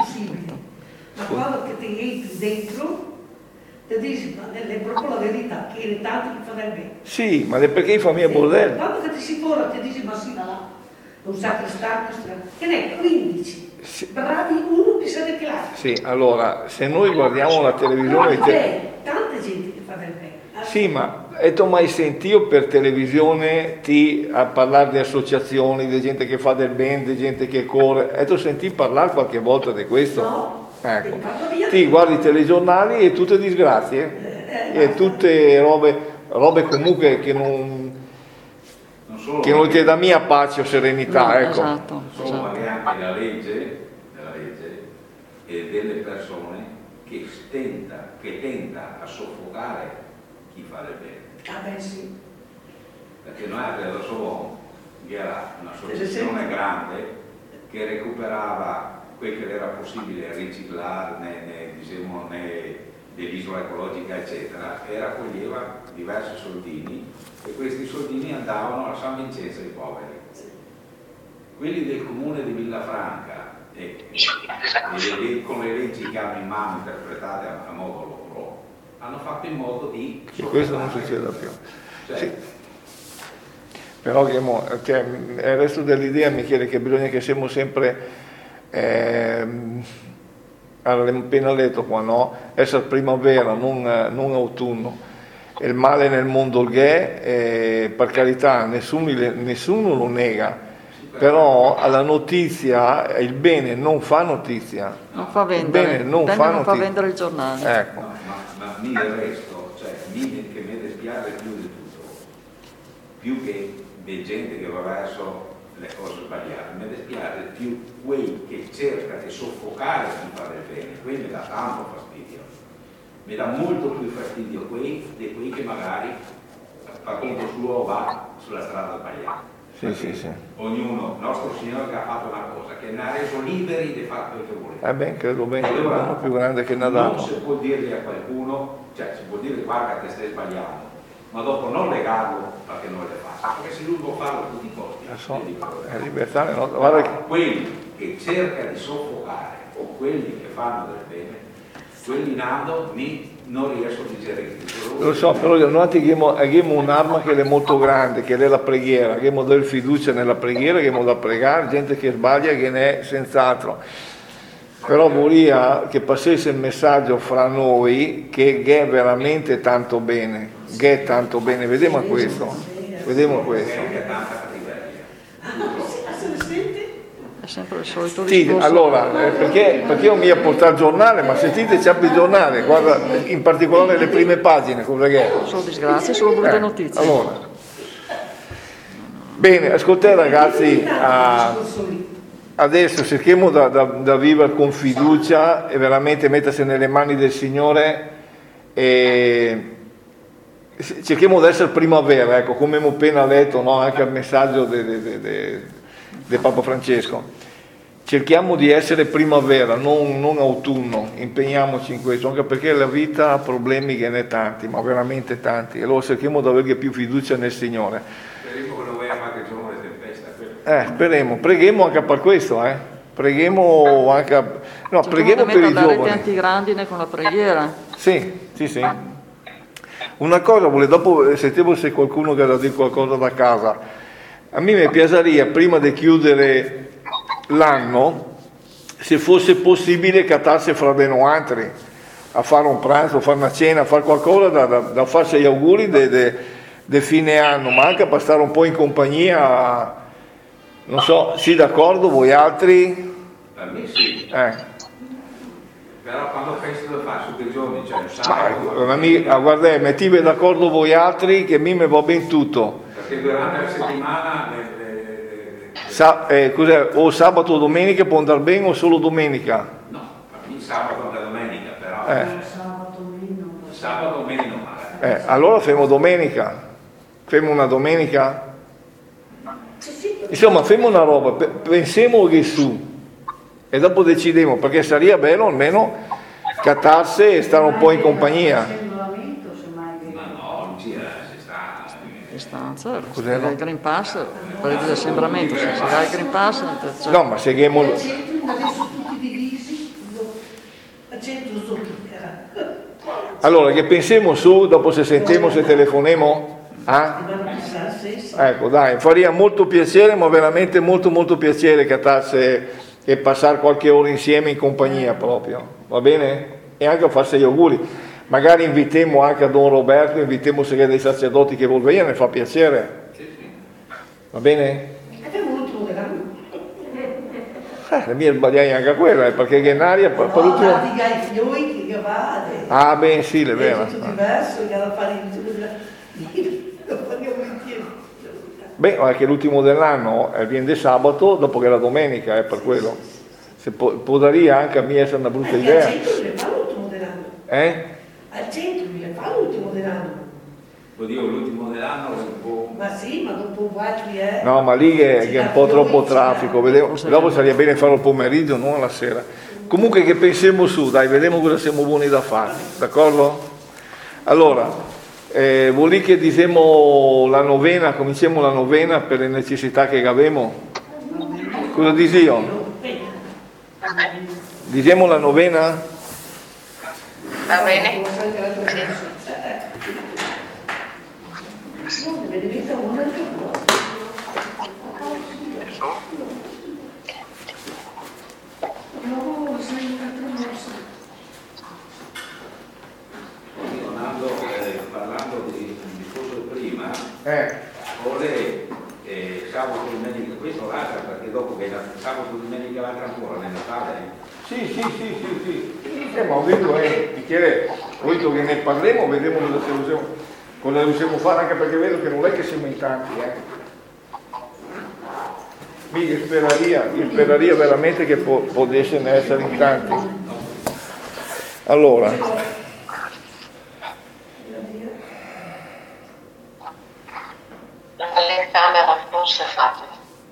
Ma quando che ti entri dentro, ti dici, ma è proprio la verità, che è tanto che fa del bene. Sì, ma è perché fa mia bordello. Quando che ti si fuori, ti dici, ma sì, ma là, un sacro stanco, che ne è quindici. Sì. Bravi uno che se ne classe. Sì, allora, se noi guardiamo la televisione... No, c'è tanta gente che fa del bene. Sì, ma hai mai sentito per televisione ti a parlare di associazioni, di gente che fa del bene, di gente che corre? Hai sentito parlare qualche volta di questo? No. Ecco. Ti guardi i telegiornali e tutte disgrazie, e tutte robe, robe comunque che non, non che non ti dà mia pace o serenità. No, ecco. Esatto. Sono esatto. magari anche la legge, della legge e delle persone che tenta, che tenta a soffocare chi fa del bene. Ah beh sì. Perché noi a Sovon era un'associazione grande che recuperava quel che era possibile riciclare ne, ne, diciamo, ne, dell'isola ecologica eccetera, e raccoglieva diversi soldini e questi soldini andavano alla San Vincenzo ai poveri. Quelli del comune di Villafranca e, e le, con le leggi che hanno in mano interpretate a, a modo loro hanno fatto in modo di che questo non succeda più. Cioè, sì. Però che mo, cioè, il resto dell'idea mi chiede che bisogna che siamo sempre eh, abbiamo appena letto qua, no? Essere primavera, non, non autunno. Il male nel mondo c'è, eh, per carità, nessuno, nessuno lo nega, però alla notizia il bene non fa notizia. Non fa vendere, il bene non, bene fa, non fa vendere il giornale. Ecco. ma, ma, ma mi del resto, cioè mi, che mi dispiace più di tutto, più che di gente che va verso le cose sbagliate, mi dispiace più quei che cerca di soffocare chi fa del bene, quei mi dà tanto fastidio, mi dà molto più fastidio quei di quei che magari fa conto suo va sulla strada sbagliata. Sì, sì, sì. Ognuno, nostro Signore che ha fatto una cosa, che ne ha reso liberi di fare quel che voleva. Eh beh, credo bene, allora, è uno più grande che Nadal. Non si può dirgli a qualcuno, cioè si può dire guarda che stai sbagliando, ma dopo non legarlo perché non le fa, perché se lui può farlo a tutti i costi. So, è libertà, no? Guarda che... Quelli che cerca di soffocare o quelli che fanno del bene, quelli nando mi non riesco a digerirli. Lo so, però noi abbiamo, abbiamo un'arma che è molto grande, che è la preghiera, abbiamo dare fiducia nella preghiera, abbiamo da pregare, gente che sbaglia che ne è senz'altro. Però vorrei che passasse il messaggio fra noi che è veramente tanto bene, che è tanto bene, vediamo questo, vediamo questo. È sempre il solito sì, discorso. allora, eh, perché, perché io mi ho portato il giornale, ma sentite c'è il giornale, guarda in particolare le prime pagine, cosa che è. Solo disgrazie, solo brutte eh, notizie. Allora. Bene, ascoltate ragazzi, a, adesso cerchiamo da, da, da vivere con fiducia e veramente mettersi nelle mani del Signore e cerchiamo di essere primavera, ecco, come abbiamo appena letto, no? Anche il messaggio del Papa Francesco. Cerchiamo di essere primavera, non, non autunno, impegniamoci in questo, anche perché la vita ha problemi che ne è tanti, ma veramente tanti, e allora cerchiamo di avere più fiducia nel Signore. Speriamo che non voglia fare giorno le tempeste. Eh, speriamo, preghiamo anche per questo, eh. Preghiamo anche, no, preghiamo per i giovani. Tanti grandine con la preghiera. Sì, sì, sì. Una cosa, dopo sentiamo se qualcuno che ha da dire qualcosa da casa. A me mi piacerebbe, prima di chiudere l'anno, se fosse possibile cattarsi fra di noi altri, a fare un pranzo, a fare una cena, a fare qualcosa da, da, da farsi gli auguri di fine anno, ma anche per stare un po' in compagnia, non so, sì d'accordo, voi altri? Per me sì. Eh. Però quando penso di fare su quei giorni, cioè un sabato... Ma, mi, guarda, mettivi d'accordo voi altri che a me mi va ben tutto. Perché durante la settimana... Le, le, Sa, eh, cos'è? O sabato o domenica può andare bene o solo domenica? No, per me sabato e domenica, però... Eh. Sabato meno. Sabato meno male. Eh, allora femo domenica. Femo una domenica? Insomma, facciamo una roba, pensiamo che su e dopo decidiamo, perché sarebbe bello almeno cattarsi e stare un po' in compagnia. Ma no, Lucia, si sta... Distanza, Cos'è, no? il Green Pass, per il disassembramento, se si dà il Green Pass... Cioè... No, ma seguiamo... Al centro adesso tutti divisi, al centro Zucchero. Allora, che pensiamo su, dopo se sentiamo, se telefoniamo? Ah? Ecco, dai, faria molto piacere, ma veramente molto molto piacere cattarsi e passare qualche ora insieme in compagnia proprio, va bene? E anche a farsi gli auguri. Magari invitiamo anche a Don Roberto, invitiamo se dei sacerdoti che vuol venire, ne fa piacere. Va bene? Abbiamo l'ultimo dell'anno. Eh, la mia sbagliai anche a quella, eh, perché Gennaria per, per l'ultimo... No, dica ai figlioli che va. Ah, beh, sì, è vero. È tutto diverso, che alla fare lo faremo insieme. Beh, anche l'ultimo dell'anno eh, viene di sabato, dopo che è la domenica, è per quello. Se può, può dare anche a me essere una brutta Perché idea. al centro mi fa l'ultimo dell'anno. Eh? Al centro mi fa l'ultimo dell'anno. Oddio, l'ultimo dell'anno è un po'... Ma sì, ma dopo quattro è... No, ma lì è, che è un po' troppo traffico, vedevo, dopo sarebbe bene farlo il pomeriggio, non la sera. Comunque che pensiamo su, dai, vediamo cosa siamo buoni da fare, d'accordo? Allora... Eh, vuol dire che diciamo la novena, cominciamo la novena per le necessità che abbiamo. Cosa dici io? Diciamo la novena? Va bene? Parlando di discorso prima, Eh. vuole eh, sabato e domenica, questo l'altra, perché dopo che la, sabato e domenica l'altra ancora nel Natale. Sì, sì, sì, sì, sì. Eh, ma ho detto, eh, bicchiere, ho detto che ne parliamo, vediamo cosa riusciamo, cosa riusciamo a fare, anche perché vedo che non è che siamo in tanti, eh. Mi speraria, io speraria veramente che po- potessero essere in tanti. Allora. La telecamera forse fatta.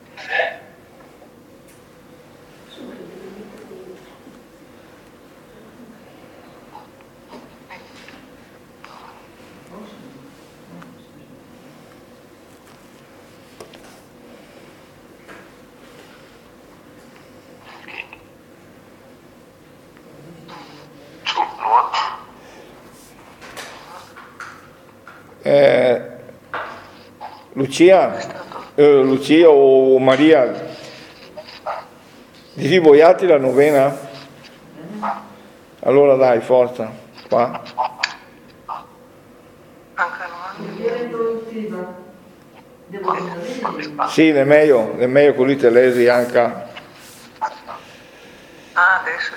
Eh, Lucia, eh, Lucia o Maria, dici vogliate la novena? Allora dai, forza, qua. Sì, è meglio, è meglio con lì te lesi anche. Ah, adesso.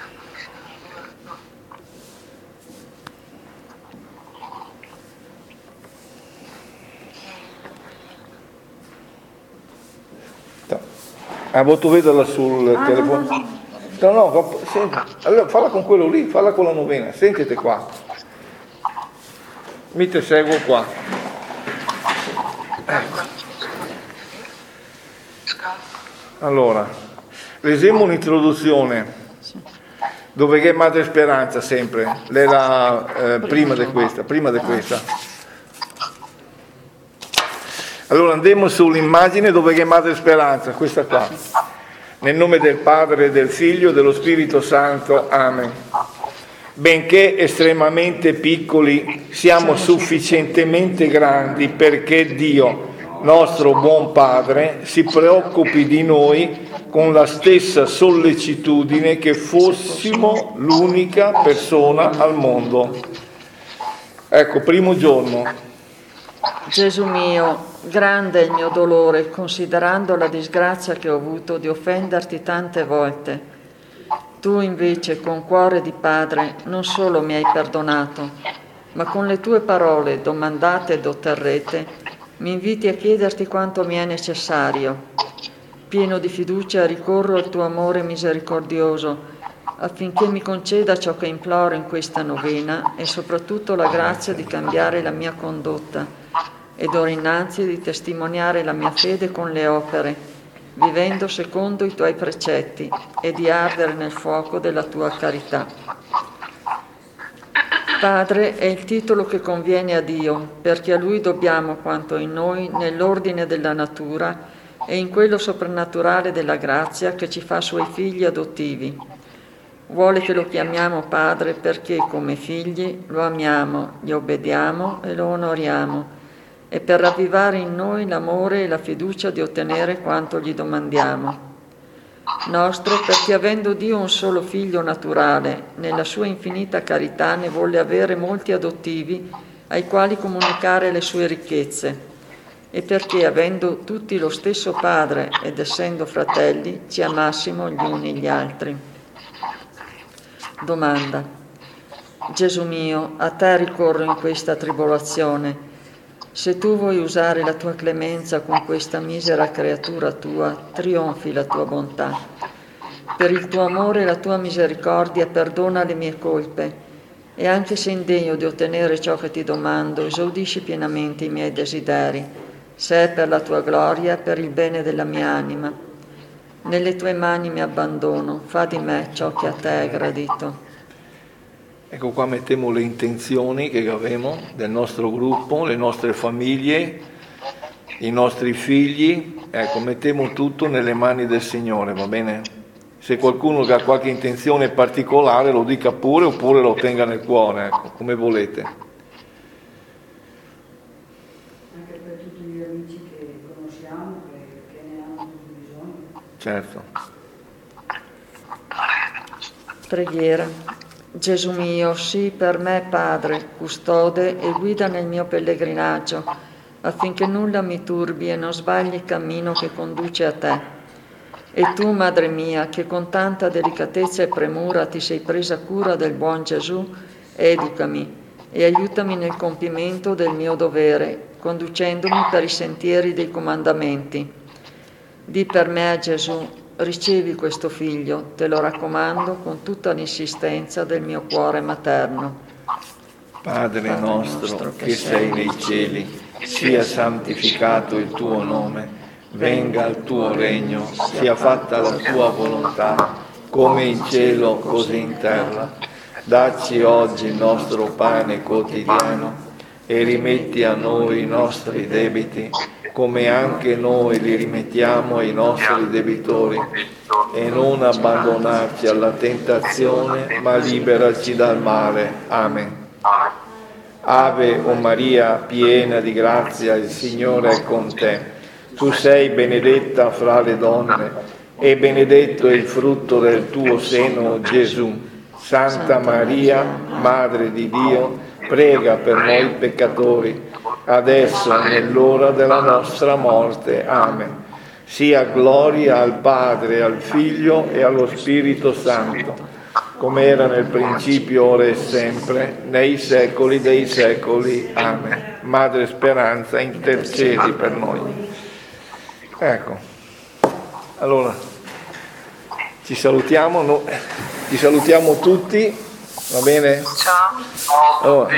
Ah, tu vederla sul ah, telefono? No, no, no, senti, allora falla con quello lì, falla con la novena, sentite qua. Mi te seguo qua. Ecco. Allora, leggiamo un'introduzione dove è Madre Speranza sempre, lei era eh, prima di questa, prima di questa. Allora andiamo sull'immagine dove è Madre Speranza, questa qua. Nel nome del Padre, del Figlio e dello Spirito Santo. Amen. Benché estremamente piccoli, siamo sufficientemente grandi perché Dio, nostro buon Padre, si preoccupi di noi con la stessa sollecitudine che fossimo l'unica persona al mondo. Ecco, primo giorno. Gesù mio, grande è il mio dolore, considerando la disgrazia che ho avuto di offenderti tante volte. Tu invece, con cuore di padre, non solo mi hai perdonato, ma con le tue parole, domandate ed otterrete, mi inviti a chiederti quanto mi è necessario. Pieno di fiducia ricorro al tuo amore misericordioso, affinché mi conceda ciò che imploro in questa novena e soprattutto la grazia di cambiare la mia condotta ed ora innanzi di testimoniare la mia fede con le opere vivendo secondo i tuoi precetti e di ardere nel fuoco della tua carità. Padre è il titolo che conviene a Dio, perché a Lui dobbiamo quanto in noi nell'ordine della natura e in quello soprannaturale della grazia che ci fa Suoi figli adottivi. Vuole che lo chiamiamo Padre perché, come figli, lo amiamo, gli obbediamo e lo onoriamo, e per ravvivare in noi l'amore e la fiducia di ottenere quanto gli domandiamo. Nostro perché, avendo Dio un solo figlio naturale, nella sua infinita carità ne volle avere molti adottivi ai quali comunicare le sue ricchezze, e perché, avendo tutti lo stesso Padre ed essendo fratelli, ci amassimo gli uni gli altri. Domanda. Gesù mio, a te ricorro in questa tribolazione. Se tu vuoi usare la tua clemenza con questa misera creatura tua, trionfi la tua bontà. Per il tuo amore e la tua misericordia perdona le mie colpe, e anche se indegno di ottenere ciò che ti domando, esaudisci pienamente i miei desideri, se è per la tua gloria e per il bene della mia anima. Nelle tue mani mi abbandono, fa di me ciò che a te è gradito. Ecco qua mettiamo le intenzioni che abbiamo del nostro gruppo, le nostre famiglie, i nostri figli, ecco, mettiamo tutto nelle mani del Signore, va bene? Se qualcuno ha qualche intenzione particolare lo dica pure, oppure lo tenga nel cuore, ecco, come volete. Anche per tutti gli amici che conosciamo, che, che ne hanno bisogno. Certo. Preghiera. Gesù mio, sii per me Padre, custode e guida nel mio pellegrinaggio, affinché nulla mi turbi e non sbagli il cammino che conduce a te. E tu, Madre mia, che con tanta delicatezza e premura ti sei presa cura del buon Gesù, educami e aiutami nel compimento del mio dovere, conducendomi per i sentieri dei comandamenti. Di per me a Gesù, ricevi questo figlio, te lo raccomando con tutta l'insistenza del mio cuore materno. Padre, Padre nostro, nostro che sei nei cieli, sia santificato il tuo nome, venga il tuo regno, sia fatta la tua volontà, come in cielo così in terra. Dacci oggi il nostro pane quotidiano e rimetti a noi i nostri debiti, come anche noi li rimettiamo ai nostri debitori, e non abbandonarci alla tentazione, ma liberaci dal male. Amen. Ave o Maria, piena di grazia, il Signore è con te. Tu sei benedetta fra le donne, e benedetto è il frutto del tuo seno, Gesù. Santa Maria, Madre di Dio, prega per noi peccatori, adesso e nell'ora della nostra morte. Amen. Sia gloria al Padre, al Figlio e allo Spirito Santo, come era nel principio, ora e sempre, nei secoli dei secoli. Amen. Madre Speranza, intercedi per noi. Ecco, allora ci salutiamo, no, ci salutiamo tutti, va bene? Ciao. Allora,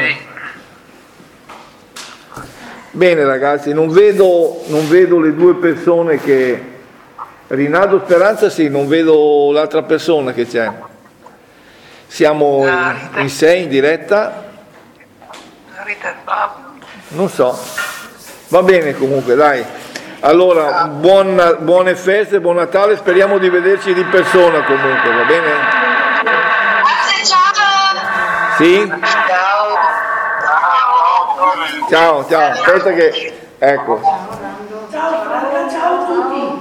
bene ragazzi, non vedo, non vedo le due persone che... Rinaldo Speranza sì, non vedo l'altra persona che c'è. Siamo in, in sei in diretta. Rita e Fabio. Non so. Va bene comunque, dai. Allora, buona, buone feste, buon Natale, speriamo di vederci di persona comunque, va bene? Grazie, ciao! Sì? Ciao. Ciao, ciao, aspetta che... Ecco. Ciao Franca, ciao a tutti.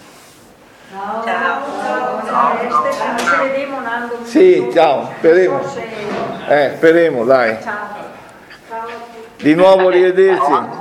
Ci vedremo un anno. Sì, ciao, speriamo. Eh, speriamo, dai. Di nuovo arrivederci.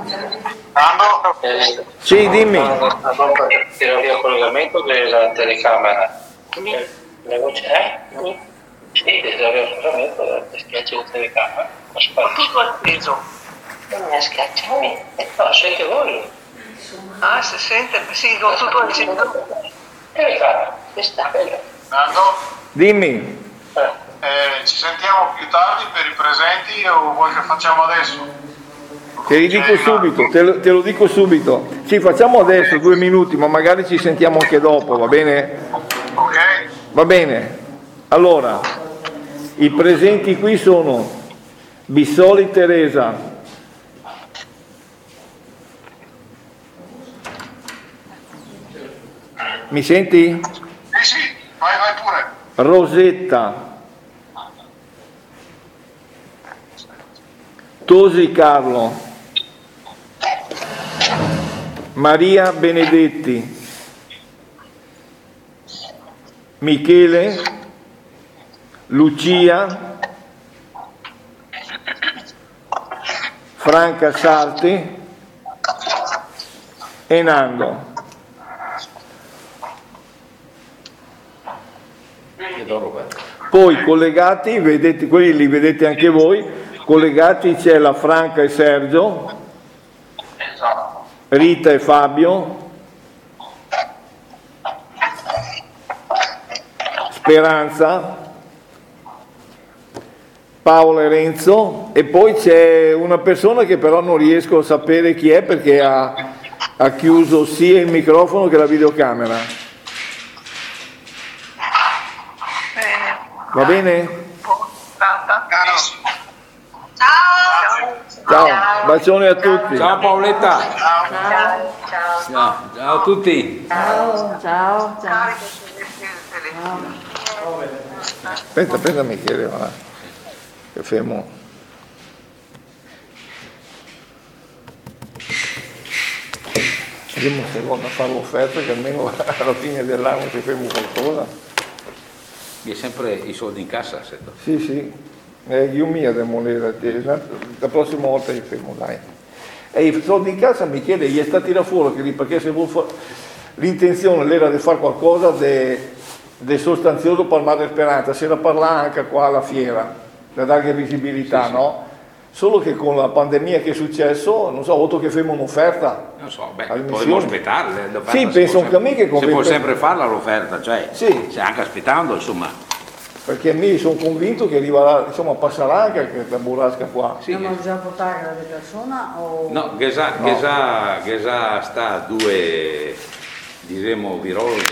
Sì, dimmi. Tiro via il collegamento della telecamera. La voce è? Sì, tiro via il collegamento della schiaccia della telecamera. Tutto atteso. Non mi schiacciami. No, sente voi. Ah, si sente, sì, con tutto atteso. Telecamera. Questa. Nando, Dimmi. eh, ci sentiamo più tardi per i presenti o vuoi che facciamo adesso? Te li dico subito, te lo, te lo dico subito. Sì, facciamo adesso due minuti, ma magari ci sentiamo anche dopo, va bene? Ok. Va bene. Allora, i presenti qui sono Bissoli Teresa, mi senti? Sì, sì, vai, vai pure. Rosetta, Tosi Carlo, Maria Benedetti, Michele, Lucia, Franca Sarti e Nando. Poi collegati, vedete, quelli li vedete anche voi, collegati c'è la Franca e Sergio, Rita e Fabio, Speranza, Paolo e Renzo, e poi c'è una persona che però non riesco a sapere chi è perché ha, ha chiuso sia il microfono che la videocamera. Bene. Va bene? Ciao. Ciao, bacione a tutti. Ciao Paoletta. Ciao. Ciao, ciao a tutti. Ciao, ciao, ciao. Aspetta, aspetta Michele, va. Che fermo. Vediamo se vuole fare l'offerta che almeno alla fine dell'anno ci fermo qualcosa. Hai sempre i soldi in cassa, sento. Sì, sì, eh, io mi devo lire, la prossima volta li fermo, dai. E i soldi in casa Michele gli è stati da fuori perché se vuol fa... l'intenzione era di fare qualcosa di sostanzioso per Madre Speranza, si era parlato anche qua alla fiera, da dare visibilità, sì, no? Sì. Solo che con la pandemia che è successo, non so, ho avuto che faremo un'offerta. Non so, beh, potremmo aspettare. Sì, penso anche a me che... Si può sempre farla l'offerta, cioè, sì, se anche aspettando, insomma. Perché mi sono convinto che arriverà, insomma, passerà anche questa burrasca qua. Sì. Dobbiamo già portare la persona o... No, che già, no. Che già, che già sta a due, diremo, virologi